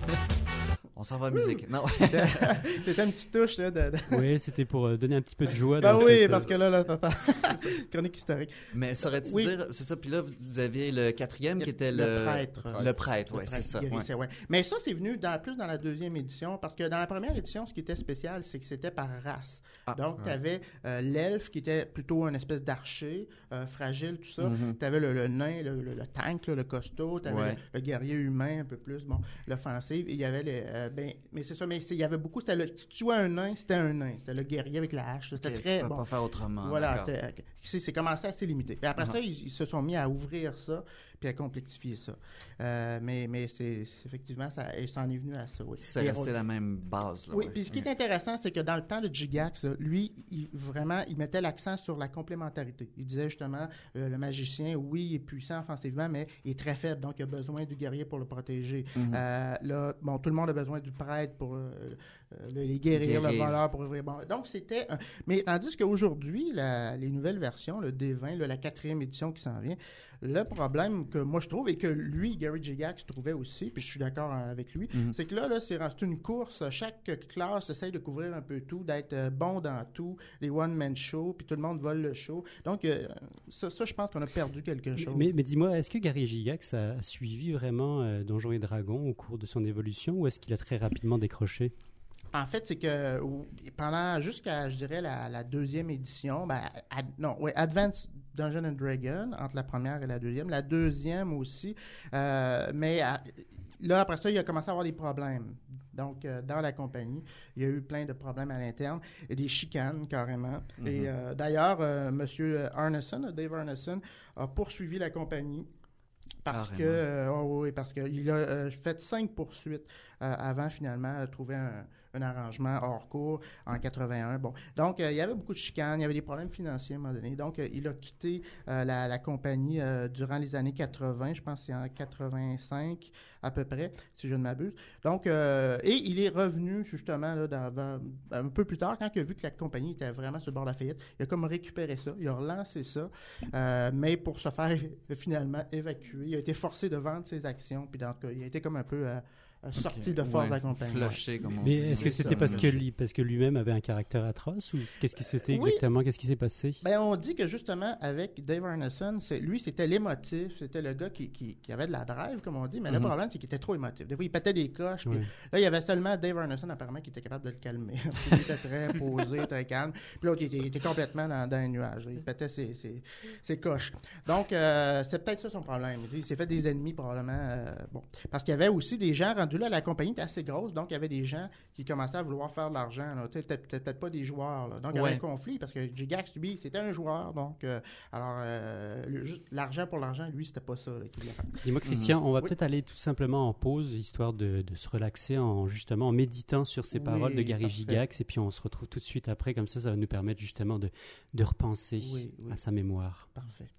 On s'en va à musique. Non. C'était c'était une petite touche là, de... de- Oui, c'était pour euh, donner un petit peu de joie. Ben dans oui, cette, parce euh, que là, là, papa, chronique historique. Mais saurais-tu Oui. dire, c'est ça, puis là, vous aviez le quatrième qui était Le le... prêtre. Le prêtre, Le oui, c'est prêtre ça. guérisseur, ouais. ouais. Mais ça, c'est venu dans, plus dans la deuxième édition, parce que dans la première édition, ce qui était spécial, c'est que c'était par race. Ah, Donc, ouais. tu avais l'elfe qui était plutôt une espèce d'archer, euh, fragile, tout ça. Mhm. Tu avais le, le nain, le, le- le tank, là, le costaud. Tu avais Ouais. le, le guerrier humain, un peu plus, bon, l'offensive. Et il y avait les. euh, ben, mais c'est ça, mais c'est- il y avait beaucoup. C'était le, si tu vois un nain, c'était un nain. C'était le guerrier avec la hache. C'était Ok, très. tu peux bon. pas faire autrement. Voilà, d'accord. c'était- euh, c'est c'est commencé assez limité. Et après Uh-huh. ça, ils, ils se sont mis à ouvrir ça puis à complexifier ça. Euh, mais mais c'est c'est- effectivement, ça, et ça en est venu à ça, oui. C'est Et- resté la même base. Là, oui, ouais. puis ce qui Ok. est intéressant, c'est que dans le temps de Gigax, là, lui, il, vraiment, il mettait l'accent sur la complémentarité. Il disait justement, euh, le magicien, oui, il est puissant offensivement, mais il est très faible, donc il a besoin du guerrier pour le protéger. Mhm. Euh, là, bon, tout le monde a besoin du prêtre pour euh, euh, le- les guérir, le Guérir. voleur pour ouvrir. Bon, donc c'était. un- Mais tandis qu'aujourd'hui, la- les nouvelles versions, le D vingt, là, la quatrième édition qui s'en vient, le problème que moi je trouve et que lui, Gary Gigax, trouvait aussi, puis je suis d'accord avec lui, Mhm. c'est que là, là c'est c'est une course. Chaque classe essaye de couvrir un peu tout, d'être euh, bon dans tout, les one-man show, puis tout le monde vole le show. Donc, euh, ça, ça, je pense qu'on a perdu quelque chose. Mais, mais dis-moi, est-ce que Gary Gigax a, a suivi vraiment euh, Donjons et Dragons au cours de son évolution ou est-ce qu'il a très rapidement décroché? En fait, c'est que ou- pendant jusqu'à, je dirais, la, la deuxième édition, ben, ad- non, oui, Advanced Dungeons and Dragons, entre la première et la deuxième, la deuxième aussi, euh, mais à- là, après ça, il a commencé à avoir des problèmes. Donc, euh, dans la compagnie, il y a eu plein de problèmes à l'interne, et des chicanes carrément. Mhm. Et euh, d'ailleurs, euh, M. Arneson, Dave Arneson, a poursuivi la compagnie. Parce Carrément. que, euh, oh oui, parce qu'il a euh, fait cinq poursuites euh, avant finalement de trouver un, un arrangement hors cours en quatre-vingt-un. Bon, donc euh, il y avait beaucoup de chicanes, il y avait des problèmes financiers à un moment donné. Donc euh, il a quitté euh, la, la compagnie euh, durant les années quatre-vingts, je pense que c'est en quatre-vingt-cinq à peu près, si je ne m'abuse. Donc euh, et il est revenu justement là, dans- dans- un peu plus tard quand il a vu que la compagnie était vraiment sur le bord de la faillite. Il a comme récupéré ça, il a relancé ça, euh, mais pour se faire finalement évacuer, il a été forcé de vendre ses actions, puis donc il a été comme un peu euh, euh, sorti Ok. de force Ouais, de la compagnie. flushé, comme on Mais dit. est-ce que C'est c'était ça, parce que, flushé. lui, parce que lui-même avait un caractère atroce ou qu'est-ce qui c'était Oui. exactement? Qu'est-ce qui s'est passé? Ben, on dit que justement, avec Dave Arneson, c'est, lui, c'était l'émotif. C'était le gars qui, qui, qui avait de la drive, comme on dit. Mais le Mhm. problème, c'est qu'il était trop émotif. Des fois, il pétait des coches. puis Ouais. Là, il y avait seulement Dave Arneson, apparemment, qui était capable de le calmer. il était très posé, très calme. Puis l'autre, il était, il était complètement dans, dans un nuage. Il pétait ses, ses, ses coches. Donc, euh, c'est peut-être ça son problème. Il s'est fait des ennemis, probablement. euh, bon. Parce qu'il y avait aussi des gens rendus là. La compagnie était assez grosse. Donc, il y avait des gens qui commençaient à vouloir faire de l'argent. Là. Tu sais, Peut-être peut-être pas des joueurs. Là. Donc, il y avait Ouais. un conflit parce que Gigax, lui, c'était un joueur. Donc, euh, alors, euh, le- juste l'argent pour l'argent, lui, c'était pas ça là, qu'il voulait faire. Dis-moi, Christian, on va Oui. peut-être aller tout simplement en pause, histoire de, de se relaxer en justement en méditant sur ces Oui, paroles de Gary parfait. Gigax, et puis on se retrouve tout de suite après, comme ça, ça va nous permettre justement de, de repenser Oui, oui. à sa mémoire. Parfait.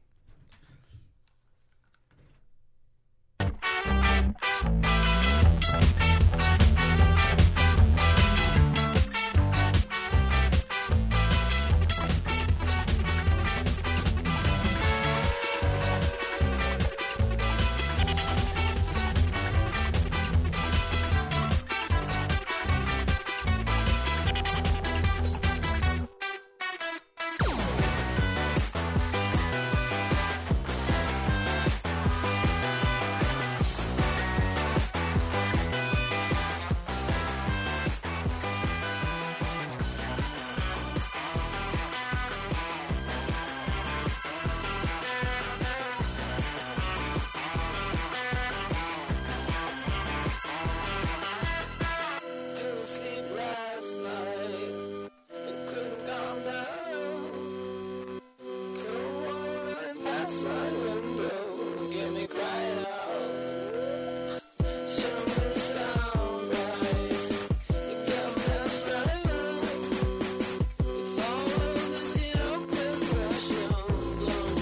Couldn't sleep last night and couldn't calm down. Cold water running past my window, get me crying out. Show me the sound right, you got me around. It's all over the open impressions of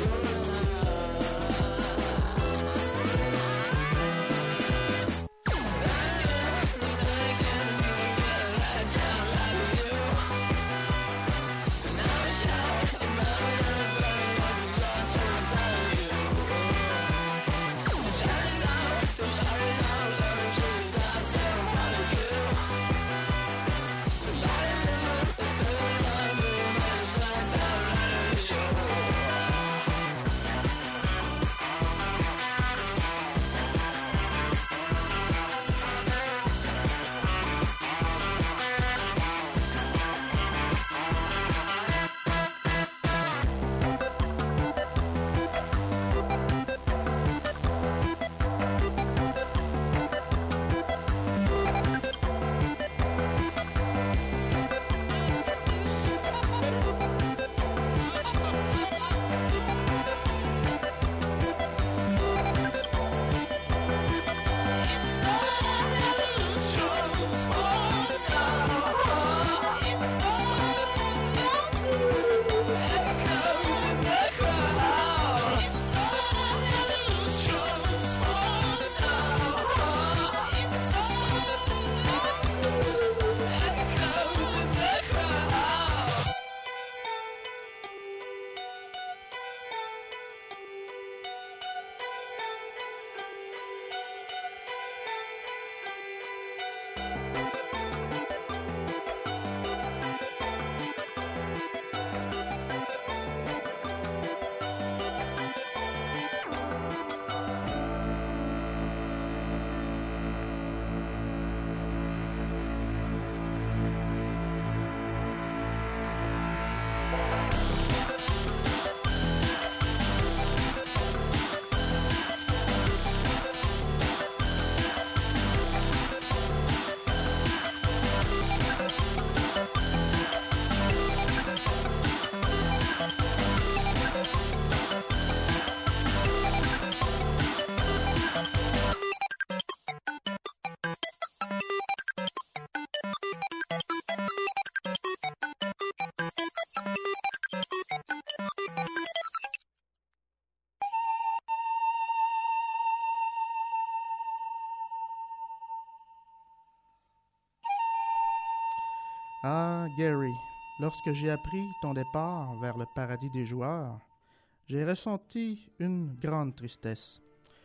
Ah, Gary, lorsque j'ai appris ton départ vers le paradis des joueurs, j'ai ressenti une grande tristesse.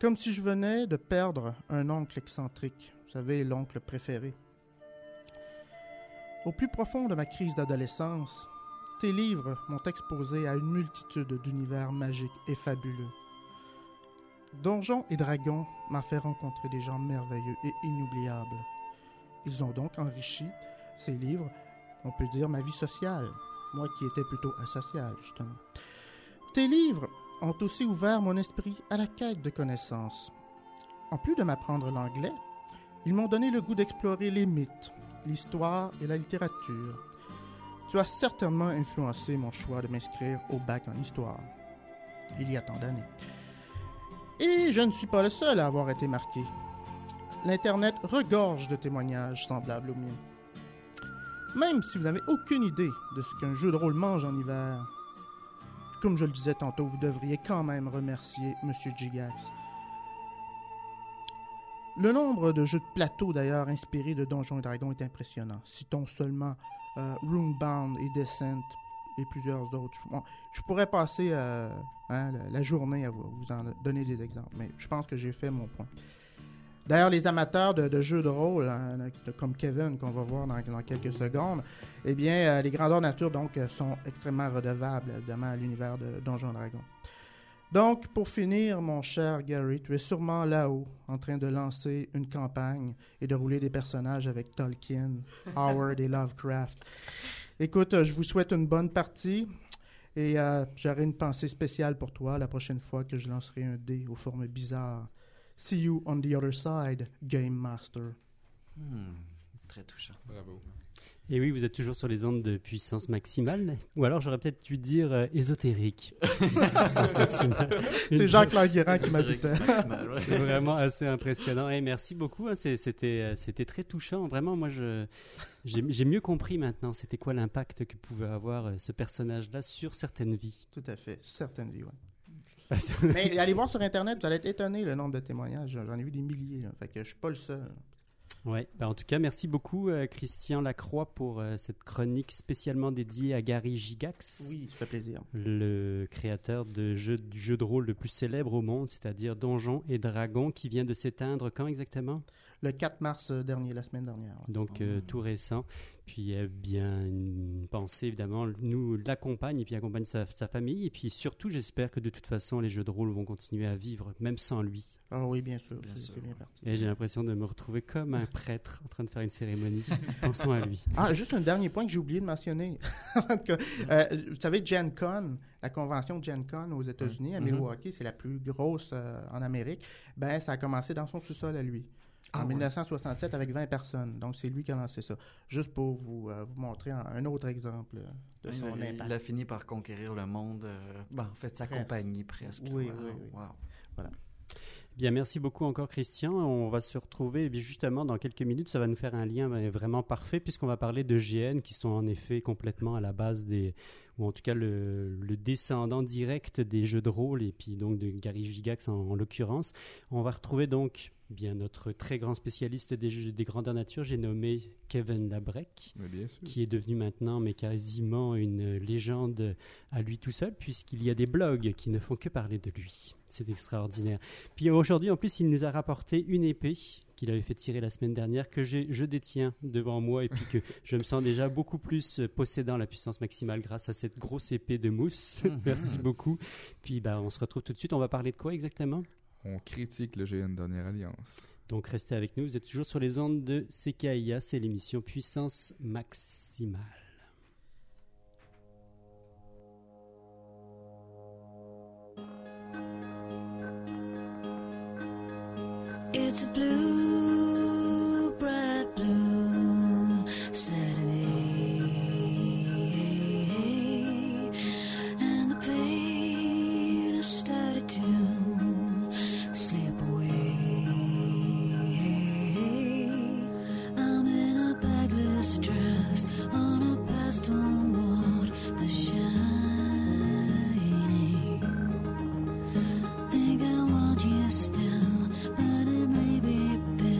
Comme si je venais de perdre un oncle excentrique. Vous savez, l'oncle préféré. Au plus profond de ma crise d'adolescence, tes livres m'ont exposé à une multitude d'univers magiques et fabuleux. Donjons et Dragons m'a fait rencontrer des gens merveilleux et inoubliables. Ils ont donc enrichi, ces livres, on peut dire, ma vie sociale. Moi qui étais plutôt asocial, justement. Tes livres ont aussi ouvert mon esprit à la quête de connaissances. En plus de m'apprendre l'anglais, ils m'ont donné le goût d'explorer les mythes, l'histoire et la littérature. Tu as certainement influencé mon choix de m'inscrire au bac en histoire, il y a tant d'années. Et je ne suis pas le seul à avoir été marqué. L'Internet regorge de témoignages semblables aux miens. Même si vous n'avez aucune idée de ce qu'un jeu de rôle mange en hiver, comme je le disais tantôt, vous devriez quand même remercier M. Gigax. Le nombre de jeux de plateau, d'ailleurs, inspirés de Donjons et Dragons est impressionnant. Citons seulement euh, Runebound et Descent et plusieurs autres. Bon, je pourrais passer euh, hein, la, la journée à vous, vous en donner des exemples, mais je pense que j'ai fait mon point. D'ailleurs, les amateurs de, de jeux de rôle, hein, comme Kevin, qu'on va voir dans, dans quelques secondes, eh bien, euh, les grandeurs nature, donc, sont extrêmement redevables, évidemment, à l'univers de Donjons et Dragons. Donc, pour finir, mon cher Gary, tu es sûrement là-haut, en train de lancer une campagne et de rouler des personnages avec Tolkien, Howard et Lovecraft. Écoute, je vous souhaite une bonne partie et euh, j'aurai une pensée spéciale pour toi la prochaine fois que je lancerai un dé aux formes bizarres. See you on the other side, Game Master. Hmm, très touchant. Bravo. Et oui, vous êtes toujours sur les ondes de puissance maximale. Ou alors, j'aurais peut-être dû dire euh, ésotérique. Puissance maximale. C'est Jacques Languerrand qui m'habitait. Ouais. C'est vraiment assez impressionnant. Et merci beaucoup. Hein, c'est, c'était, euh, c'était très touchant. Vraiment, moi, je, j'ai, j'ai mieux compris maintenant c'était quoi l'impact que pouvait avoir euh, ce personnage-là sur certaines vies. Tout à fait. Certaines vies, oui. Mais allez voir sur Internet, vous allez être étonné le nombre de témoignages. J'en ai vu des milliers. Là. Fait que je suis pas le seul. Ouais, ben en tout cas, merci beaucoup euh, Christian Lacroix pour euh, cette chronique spécialement dédiée à Gary Gigax. Oui, ça fait plaisir. Le créateur de jeu, du jeu de rôle le plus célèbre au monde, c'est-à-dire Donjons et Dragons, qui vient de s'éteindre quand exactement? Le quatre mars dernier, la semaine dernière. Ouais. Donc euh, tout récent. Puis euh, bien une pensée évidemment nous l'accompagne et puis accompagne sa, sa famille et puis surtout j'espère que de toute façon les jeux de rôle vont continuer à vivre même sans lui. Ah oui, bien sûr, bien c'est, sûr. c'est bien parti. Et j'ai l'impression de me retrouver comme un prêtre en train de faire une cérémonie. Pensons à lui. Ah, juste un dernier point que j'ai oublié de mentionner. euh, vous savez, Gen Con, la convention Gen Con aux États-Unis, à Milwaukee, mm-hmm. c'est la plus grosse euh, en Amérique. Ben, ça a commencé dans son sous-sol à lui. En ah, dix-neuf cent soixante-sept, ouais. Avec vingt personnes. Donc, c'est lui qui a lancé ça. Juste pour vous, euh, vous montrer un, un autre exemple de oui, son il, impact. Il a fini par conquérir le monde. Euh, ben, en fait, sa presque. compagnie, presque. Oui, wow. oui, oui. Wow. Voilà. Bien, merci beaucoup encore Christian. On va se retrouver justement dans quelques minutes. Ça va nous faire un lien vraiment parfait puisqu'on va parler de G N qui sont en effet complètement à la base des... ou en tout cas le, le descendant direct des jeux de rôle et puis donc de Gary Gigax en, en l'occurrence. On va retrouver donc... bien notre très grand spécialiste des, jeux, des grandeurs nature, j'ai nommé Kevin Labrec, qui est devenu maintenant mais quasiment une légende à lui tout seul, puisqu'il y a des blogs qui ne font que parler de lui. C'est extraordinaire. Puis aujourd'hui, en plus, il nous a rapporté une épée qu'il avait fait tirer la semaine dernière, que j'ai, je détiens devant moi, et puis que je me sens déjà beaucoup plus possédant la puissance maximale grâce à cette grosse épée de mousse. Mm-hmm. Merci beaucoup. Puis bah, on se retrouve tout de suite. On va parler de quoi exactement ? On critique le G N Dernière Alliance. Donc restez avec nous, vous êtes toujours sur les ondes de C K I A, c'est l'émission Puissance Maximale. It's a blue, bright blue Saturday, and the pain has started to slip away. I'm in a bagless dress on a pastel ward that's shining. Think I want you still, but it may be better.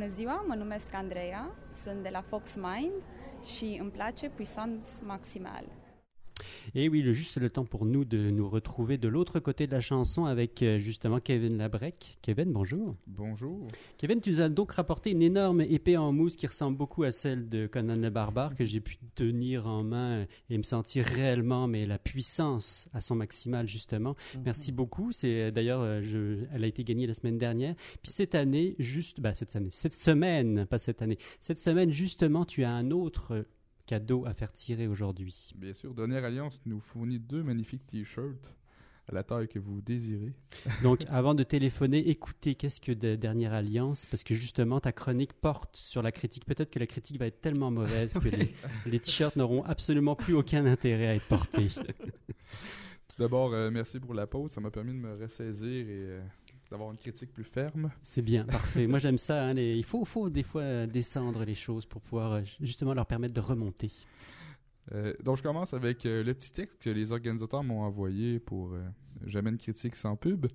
Bună ziua, mă numesc Andreea, sunt de la Fox Mind și îmi place Puissance Maximale. Et oui, le, juste le temps pour nous de nous retrouver de l'autre côté de la chanson avec euh, justement Kevin Labrec. Kevin, bonjour. Bonjour. Kevin, tu nous as donc rapporté une énorme épée en mousse qui ressemble beaucoup à celle de Conan le Barbare que j'ai pu tenir en main et me sentir réellement, mais la puissance à son maximal justement. Mm-hmm. Merci beaucoup. C'est d'ailleurs, je, elle a été gagnée la semaine dernière. Puis cette année, juste, bah cette année, cette semaine, pas cette année, cette semaine justement, tu as un autre cadeau à faire tirer aujourd'hui. Bien sûr, Dernière Alliance nous fournit deux magnifiques t-shirts à la taille que vous désirez. Donc, avant de téléphoner, écoutez, qu'est-ce que de Dernière Alliance? Parce que justement, ta chronique porte sur la critique. Peut-être que la critique va être tellement mauvaise que les, les t-shirts n'auront absolument plus aucun intérêt à être portés. Tout d'abord, euh, merci pour la pause. Ça m'a permis de me ressaisir et euh, d'avoir une critique plus ferme. C'est bien, parfait. Moi, j'aime ça. Hein, les... Il faut, faut des fois euh, descendre les choses pour pouvoir euh, justement leur permettre de remonter. Euh, donc, je commence avec euh, le petit texte que les organisateurs m'ont envoyé pour euh, Jamais une critique sans pub.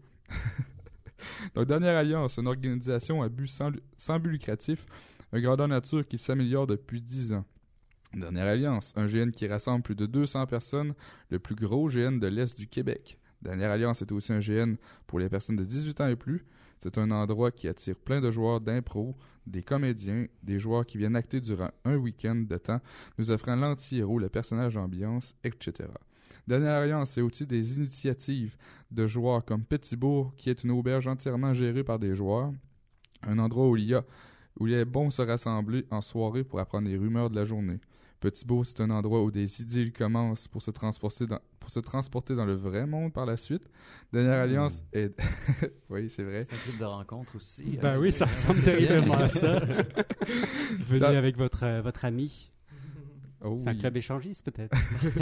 Donc, Dernière Alliance, une organisation à but sans, sans but lucratif, un grandeur nature qui s'améliore depuis dix ans. Dernière Alliance, un G N qui rassemble plus de deux cents personnes, le plus gros G N de l'Est du Québec. Dernière Alliance est aussi un G N pour les personnes de dix-huit ans et plus. C'est un endroit qui attire plein de joueurs d'impro, des comédiens, des joueurs qui viennent acter durant un week-end de temps, nous offrant l'anti-héros, le personnage d'ambiance, et cetera. Dernière Alliance, c'est aussi des initiatives de joueurs comme Petit Bourg, qui est une auberge entièrement gérée par des joueurs, un endroit où il y a, où il est bon se rassembler en soirée pour apprendre les rumeurs de la journée. Petit Bourg, c'est un endroit où des idylles commencent pour se transporter dans, pour se transporter dans le vrai monde par la suite. Dernière mmh. Alliance est... oui, c'est vrai. C'est un club de rencontre aussi. Ben euh, oui, ça ressemble terriblement à ça. Venez dans... avec votre, euh, votre ami. Oh, c'est un oui. club échangiste, peut-être.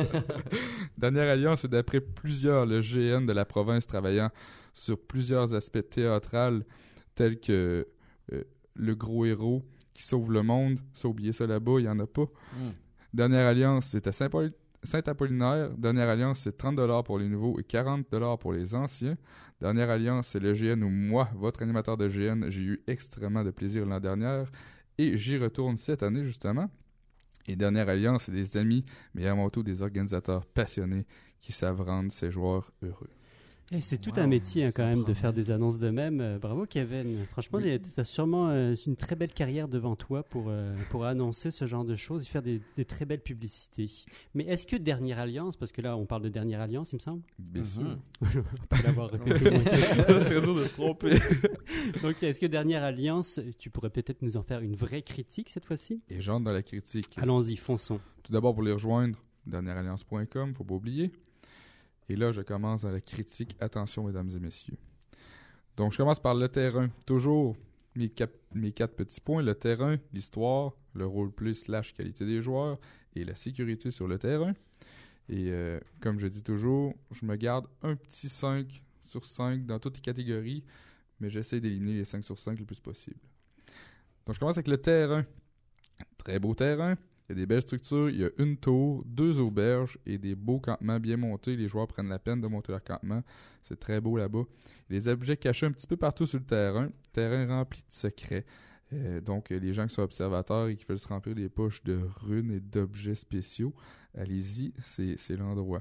Dernière Alliance est d'après plusieurs le G N de la province travaillant sur plusieurs aspects théâtrales tels que euh, le gros héros qui sauve le monde. Ça, oubliez ça là-bas, il n'y en a pas. Mm. Dernière Alliance, c'est à Saint-Paul- Saint-Apollinaire. Dernière Alliance, c'est trente dollars pour les nouveaux et quarante dollars pour les anciens. Dernière Alliance, c'est le G N où moi, votre animateur de G N, j'ai eu extrêmement de plaisir l'an dernier et j'y retourne cette année justement. Et Dernière Alliance, c'est des amis, mais avant tout des organisateurs passionnés qui savent rendre ces joueurs heureux. Et c'est tout wow, un métier hein, quand même promet. de faire des annonces de même. Euh, bravo Kevin. Franchement, oui. tu as sûrement euh, une très belle carrière devant toi pour, euh, pour annoncer ce genre de choses et faire des, des très belles publicités. Mais est-ce que Dernière Alliance, parce que là on parle de Dernière Alliance il me semble? Bien mm-hmm. sûr. Après l'avoir répété au moins quinze fois. C'est dur de se tromper. Donc est-ce que Dernière Alliance, tu pourrais peut-être nous en faire une vraie critique cette fois-ci? Et j'entre dans la critique. Allons-y, fonçons. Tout d'abord pour les rejoindre, dernière alliance point com, faut pas oublier. Et là, je commence dans la critique. Attention, mesdames et messieurs. Donc, je commence par le terrain. Toujours mes, cap- mes quatre petits points. Le terrain, l'histoire, le roleplay slash qualité des joueurs et la sécurité sur le terrain. Et euh, comme je dis toujours, je me garde un petit cinq sur cinq dans toutes les catégories, mais j'essaie d'éliminer les cinq sur cinq le plus possible. Donc, je commence avec le terrain. Très beau terrain. Il y a des belles structures, il y a une tour, deux auberges et des beaux campements bien montés. Les joueurs prennent la peine de monter leur campement. C'est très beau là-bas. Les objets cachés un petit peu partout sur le terrain. Terrain rempli de secrets. Euh, donc, les gens qui sont observateurs et qui veulent se remplir des poches de runes et d'objets spéciaux, allez-y, c'est, c'est l'endroit.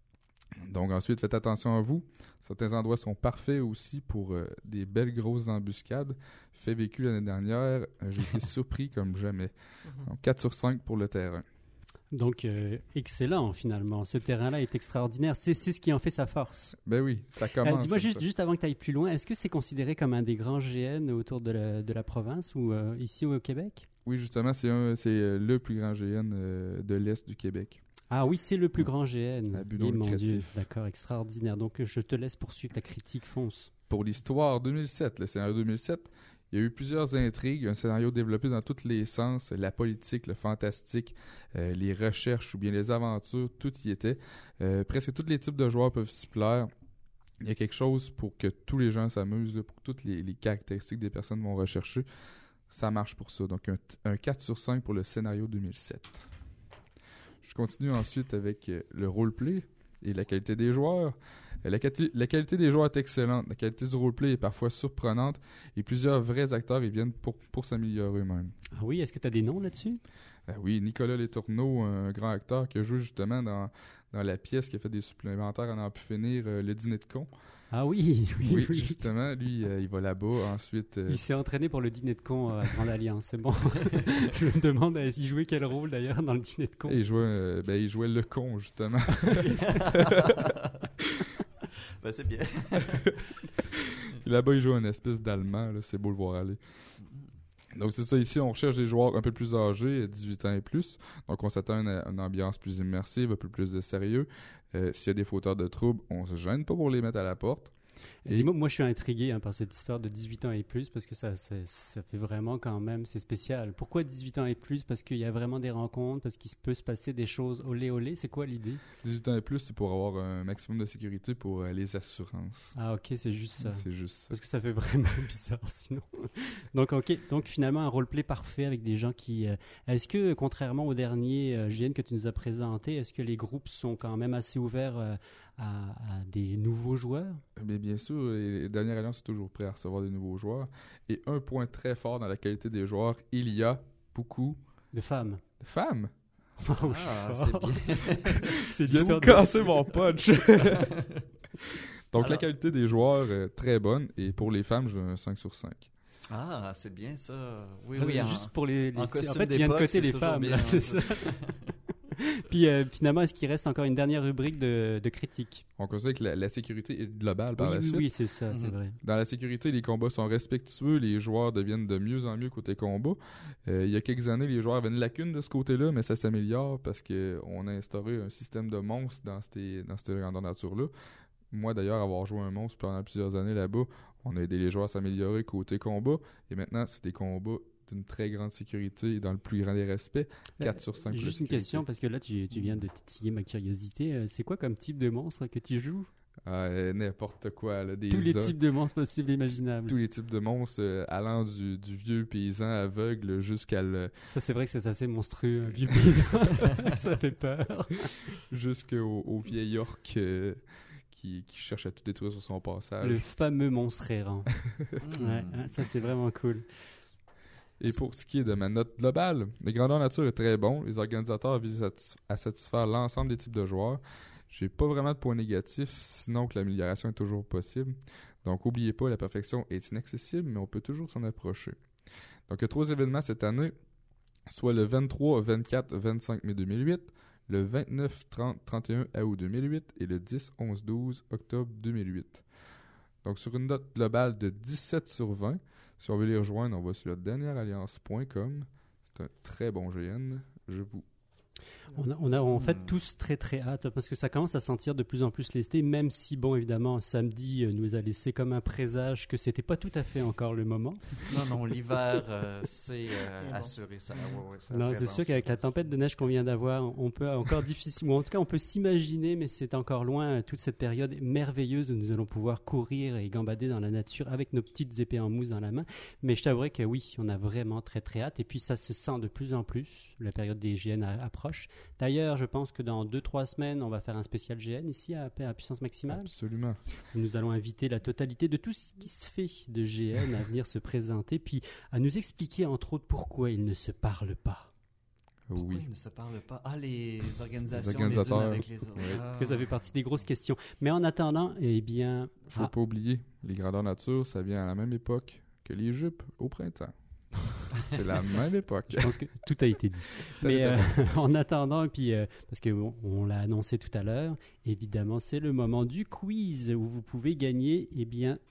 Donc ensuite, faites attention à vous. Certains endroits sont parfaits aussi pour euh, des belles grosses embuscades. Fait vécu l'année dernière, euh, j'ai été surpris comme jamais. Donc quatre sur cinq pour le terrain. Donc euh, excellent finalement. Ce terrain-là est extraordinaire. C'est, c'est ce qui en fait sa force. Ben oui, ça commence. Euh, dis-moi juste, juste avant que tu ailles plus loin, est-ce que c'est considéré comme un des grands G N autour de la, de la province ou euh, ici au Québec? Oui, justement, c'est, un, c'est euh, le plus grand G N euh, de l'Est du Québec. Ah oui, c'est le plus grand G N. À but non mon lucratif. Dieu, d'accord, extraordinaire. Donc, je te laisse poursuivre ta critique, fonce. Pour l'histoire deux mille sept, le scénario deux mille sept, il y a eu plusieurs intrigues, un scénario développé dans tous les sens, la politique, le fantastique, euh, les recherches ou bien les aventures, tout y était. Euh, presque tous les types de joueurs peuvent s'y plaire. Il y a quelque chose pour que tous les gens s'amusent, là, pour que toutes les, les caractéristiques des personnes vont rechercher. Ça marche pour ça. Donc, un, un quatre sur cinq pour le scénario deux mille sept. Je continue ensuite avec euh, le roleplay et la qualité des joueurs. Euh, la, quali- la qualité des joueurs est excellente, la qualité du roleplay est parfois surprenante et plusieurs vrais acteurs y viennent pour, pour s'améliorer eux-mêmes. Ah oui, est-ce que tu as des noms là-dessus? Euh, oui, Nicolas Letourneau, un grand acteur qui a joué justement dans, dans la pièce qui a fait des supplémentaires à n'en plus finir, euh, Le Dîner de con. Ah oui, oui, Oui, oui. justement, lui, euh, il va là-bas, ensuite... euh, Il s'est entraîné pour le dîner de con à Grande Alliance, c'est bon. Je me demande euh, s'il jouait quel rôle d'ailleurs dans le dîner de con. il, jouait, euh, ben, il jouait le con, justement. Ben, c'est bien. Puis là-bas, il joue un espèce d'Allemand, là, c'est beau le voir aller. Donc c'est ça, ici on recherche des joueurs un peu plus âgés, dix-huit ans et plus. Donc on s'attend à une, une ambiance plus immersive, un peu plus de sérieux. Euh, s'il y a des fauteurs de troubles, on se gêne pas pour les mettre à la porte. Et... Dis-moi, moi je suis intrigué hein, par cette histoire de dix-huit ans et plus parce que ça, ça, ça fait vraiment quand même, c'est spécial. Pourquoi dix-huit ans et plus? Parce qu'il y a vraiment des rencontres, parce qu'il peut se passer des choses olé olé, c'est quoi l'idée? dix-huit ans et plus, c'est pour avoir un maximum de sécurité pour euh, les assurances. Ah ok, c'est juste ça. C'est juste ça. Parce que ça fait vraiment bizarre sinon. Donc ok, donc finalement un roleplay parfait avec des gens qui... Euh, est-ce que contrairement au dernier euh, G N que tu nous as présenté, est-ce que les groupes sont quand même assez ouverts euh, à, à des nouveaux joueurs? Mais bien sûr, les Dernière Alliance est toujours prêt à recevoir des nouveaux joueurs. Et un point très fort dans la qualité des joueurs, il y a beaucoup... De femmes. De femmes? Oh, ah, c'est bien. C'est bien vous casser mon punch. Donc Alors... la qualité des joueurs est très bonne. Et pour les femmes, j'ai un cinq sur cinq. Ah, c'est bien ça. Oui, euh, oui. Juste en, pour les... les en, en fait, tu viens de côté les femmes. Bien, là, hein, c'est ça. Puis euh, finalement, est-ce qu'il reste encore une dernière rubrique de, de critique? On considère que la, la sécurité est globale par oui, la oui, suite. Oui, c'est ça, mm-hmm. c'est vrai. Dans la sécurité, les combats sont respectueux, les joueurs deviennent de mieux en mieux côté combat. Euh, il y a quelques années, les joueurs avaient une lacune de ce côté-là, mais ça s'améliore parce qu'on a instauré un système de monstres dans cette, dans cette grandeur nature-là. Moi, d'ailleurs, avoir joué un monstre pendant plusieurs années là-bas, on a aidé les joueurs à s'améliorer côté combat. Et maintenant, c'est des combats d'une très grande sécurité et dans le plus grand des respects. quatre sur cinq. Juste une question, parce que là, tu, tu viens de titiller ma curiosité. C'est quoi comme type de monstre que tu joues? Euh, n'importe quoi. Là, des Tous les os, types de monstres possibles et imaginables. Tous les types de monstres, euh, allant du, du vieux paysan aveugle jusqu'à le... Ça, c'est vrai que c'est assez monstrueux, un vieux paysan. Ça fait peur. Jusqu'au au vieil orc euh, qui, qui cherche à tout détruire sur son passage. Le fameux monstre errant. Ouais, ça, c'est vraiment cool. Et pour ce qui est de ma note globale, le grandeur nature est très bon. Les organisateurs visent satisf- à satisfaire l'ensemble des types de joueurs. J'ai pas vraiment de points négatifs, sinon que l'amélioration est toujours possible. Donc, n'oubliez pas, la perfection est inaccessible, mais on peut toujours s'en approcher. Donc, il y a trois événements cette année, soit le vingt-trois, vingt-quatre, vingt-cinq mai deux mille huit, le vingt-neuf, trente, trente et un août deux mille huit et le dix, onze, douze octobre deux mille huit. Donc, sur une note globale de dix-sept sur vingt, si on veut les rejoindre, on va sur le dernière alliance point com. C'est un très bon G N. Je vous... On a, on a en fait tous très très hâte parce que ça commence à sentir de plus en plus l'été, même si, bon, évidemment, samedi euh, nous a laissé comme un présage que c'était pas tout à fait encore le moment. Non, non, l'hiver, euh, c'est euh, assuré. Ça, ouais, ouais, ça non, c'est sûr qu'avec la tempête de neige qu'on vient d'avoir, on peut encore difficilement, en tout cas, on peut s'imaginer, mais c'est encore loin toute cette période merveilleuse où nous allons pouvoir courir et gambader dans la nature avec nos petites épées en mousse dans la main. Mais je t'avouerai que oui, on a vraiment très très hâte et puis ça se sent de plus en plus. La période des G N approche. D'ailleurs, je pense que dans deux trois semaines, on va faire un spécial G N ici à, à puissance maximale. Absolument. Nous allons inviter la totalité de tout ce qui se fait de G N à venir se présenter, puis à nous expliquer entre autres pourquoi ils ne se parlent pas. Pourquoi oui. ils ne se parlent pas? Ah, les organisations, les organisateurs, les unes avec les autres. Oui. Ah. Parce que ça fait partie des grosses questions. Mais en attendant, eh bien... Il faut ah. pas oublier, les grandeurs nature, ça vient à la même époque que les jupes au printemps. C'est la même époque. Je pense que tout a été dit. Mais euh, en attendant, puis euh, parce que bon, on l'a annoncé tout à l'heure, évidemment, c'est le moment du quiz où vous pouvez gagner, eh bien,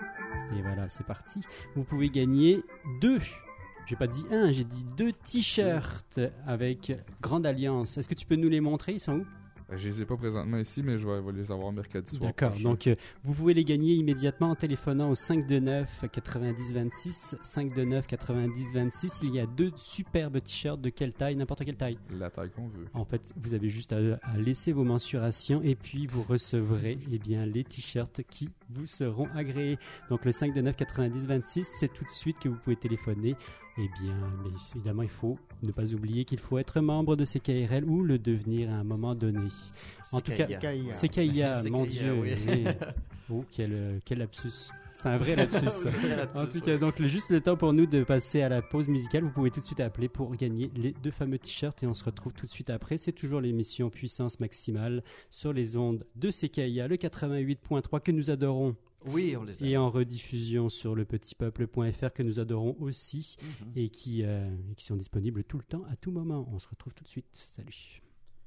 et voilà, c'est parti. Vous pouvez gagner deux. J'ai pas dit un, j'ai dit deux t-shirts avec Grande Alliance. Est-ce que tu peux nous les montrer? Ils sont où? Je les ai pas présentement ici, mais je vais, vais les avoir mercredi soir. D'accord, prochain. Donc euh, vous pouvez les gagner immédiatement en téléphonant au cinq deux neuf, quatre-vingt-dix, vingt-six. cinq deux neuf, quatre-vingt-dix, vingt-six. Il y a deux superbes t-shirts de quelle taille? N'importe quelle taille. La taille qu'on veut. En fait, vous avez juste à, à laisser vos mensurations et puis vous recevrez eh bien, les t-shirts qui vous seront agréés. Donc le cinq deux neuf, quatre-vingt-dix, vingt-six, c'est tout de suite que vous pouvez téléphoner. eh bien, mais évidemment, il faut ne pas oublier qu'il faut être membre de C K R L ou le devenir à un moment donné. En tout cas, C K I A, mon Dieu. Oui. Oui. Oh, quel, quel lapsus. C'est un vrai lapsus. C'est un vrai lapsus, En tout ouais. cas, donc, le- juste le temps pour nous de passer à la pause musicale. Vous pouvez tout de suite appeler pour gagner les deux fameux t-shirts et on se retrouve tout de suite après. C'est toujours l'émission Puissance Maximale sur les ondes de C K I A, le quatre-vingt-huit point trois que nous adorons. Oui, on les aime. Et en rediffusion sur le petit peuple point f r que nous adorons aussi Mhm. et, qui, euh, et qui sont disponibles tout le temps, à tout moment. On se retrouve tout de suite. Salut.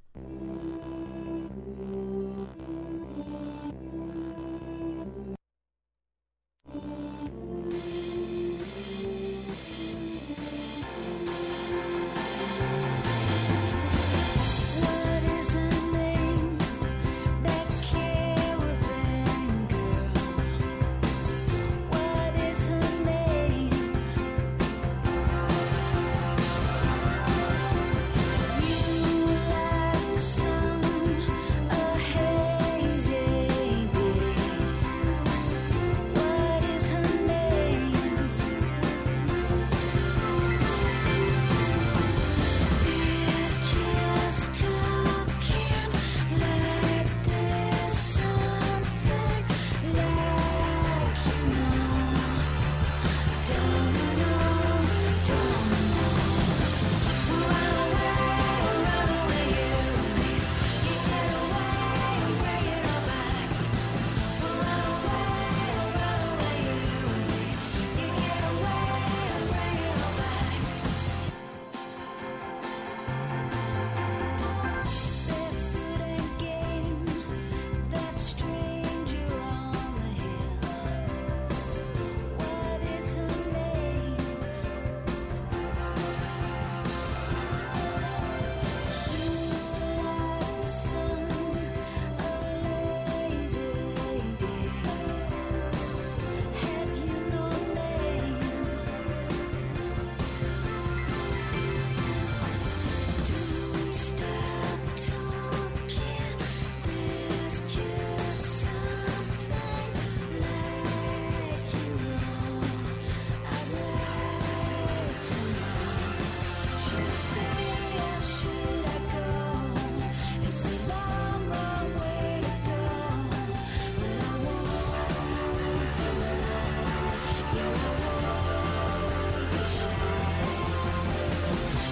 What is her name? That caravan girl. What is her name? You like the sun, a hazy day. What is her name? Just talking like there's something like you know. Don't know, don't know. Run away, run away, you. You get away, bring it all back. Run away, run away, you. You get away, bring it all back. Barefoot and game, that stranger on the hill. What is her name? You like the sun, a lazy day. Have you no name? Don't stop talking. There's just something like you know. I'd like to know. Should I stay or should I go? It's a long, long way to go, but I want to know. Yeah, I won't be shy.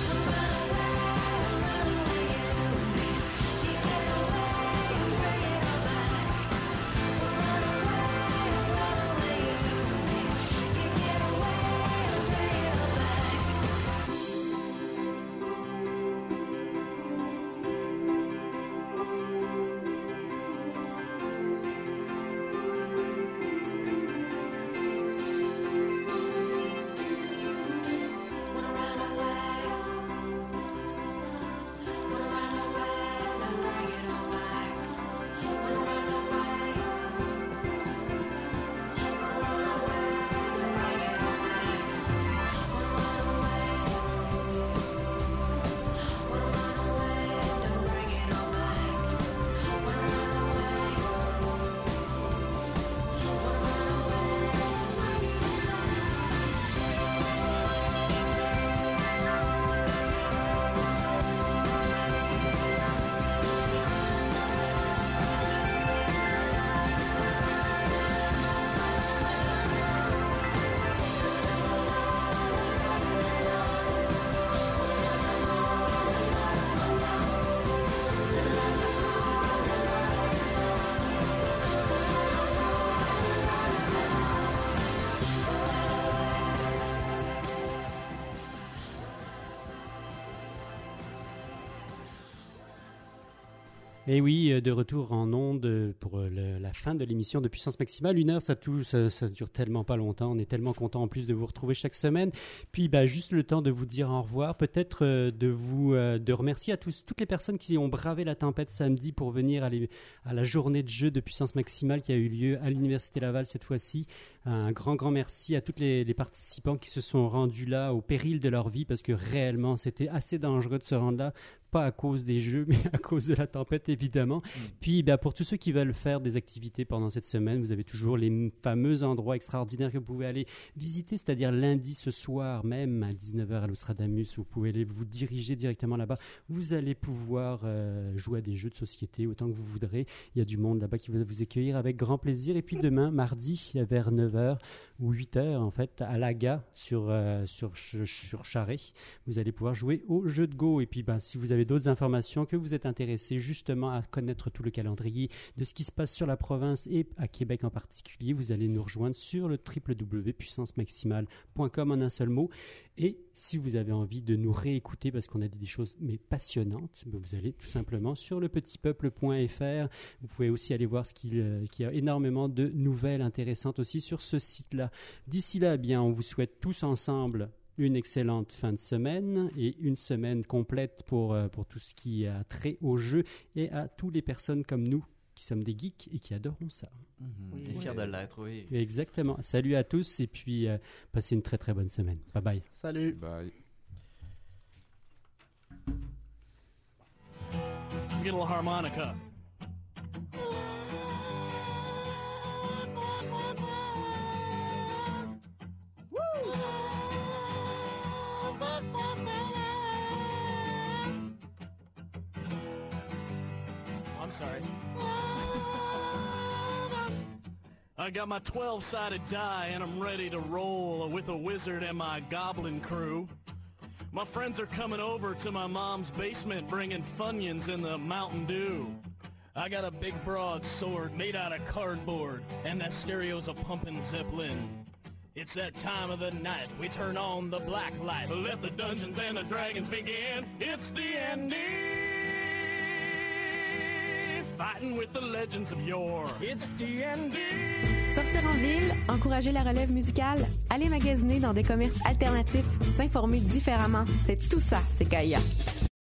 Et oui, euh, de retour en ondes euh, pour euh, le- la fin de l'émission de Puissance Maximale. Une heure, ça, touche, ça, ça dure tellement pas longtemps. On est tellement content en plus de vous retrouver chaque semaine. Puis, bah, juste le temps de vous dire au revoir. Peut-être euh, de vous euh, de remercier à tous, toutes les personnes qui ont bravé la tempête samedi pour venir à, les- à la journée de jeu de Puissance Maximale qui a eu lieu à l'Université Laval cette fois-ci. Un grand, grand merci à tous les, les participants qui se sont rendus là au péril de leur vie parce que réellement, c'était assez dangereux de se rendre là pas à cause des jeux, mais à cause de la tempête, évidemment. Mm. Puis, ben, pour tous ceux qui veulent faire des activités pendant cette semaine, vous avez toujours les fameux endroits extraordinaires que vous pouvez aller visiter, c'est-à-dire lundi ce soir même à dix-neuf heures à l'Ostradamus, vous pouvez aller vous diriger directement là-bas. Vous allez pouvoir euh, jouer à des jeux de société autant que vous voudrez. Il y a du monde là-bas qui va vous accueillir avec grand plaisir. Et puis demain, mardi, vers neuf heures ou huit heures, en fait, à l'Aga sur, euh, sur, sur Charret, vous allez pouvoir jouer au jeu de Go. Et puis, ben, si vous avez d'autres informations, que vous êtes intéressé justement à connaître tout le calendrier de ce qui se passe sur la province et à Québec en particulier, vous allez nous rejoindre sur le w w w point puissance maximale point com en un seul mot. Et si vous avez envie de nous réécouter parce qu'on a dit des choses mais passionnantes, ben vous allez tout simplement sur le petit peuple point f r. Vous pouvez aussi aller voir ce qu'il, euh, qu'il y a énormément de nouvelles intéressantes aussi sur ce site-là. D'ici là, eh bien, on vous souhaite tous ensemble une excellente fin de semaine et une semaine complète pour, euh, pour tout ce qui a trait au jeu et à toutes les personnes comme nous qui sommes des geeks et qui adorons ça. Mmh, oui, et fiers de l'être, oui. Exactement. Salut à tous et puis euh, passez une très très bonne semaine. Bye bye. Salut. Bye. Get a little harmonica. I'm sorry. I got my twelve-sided die and I'm ready to roll with a wizard and my goblin crew. My friends are coming over to my mom's basement bringing Funyuns and the Mountain Dew. I got a big broad sword made out of cardboard and that stereo's a pumpin' Zeppelin. It's that time of the night, we turn on the black light. Let the Dungeons and the Dragons begin. It's D and D, fighting with the legends of yore. It's D and D. Sortir en ville, encourager la relève musicale, aller magasiner dans des commerces alternatifs, s'informer différemment, c'est tout ça, c'est Gaïa.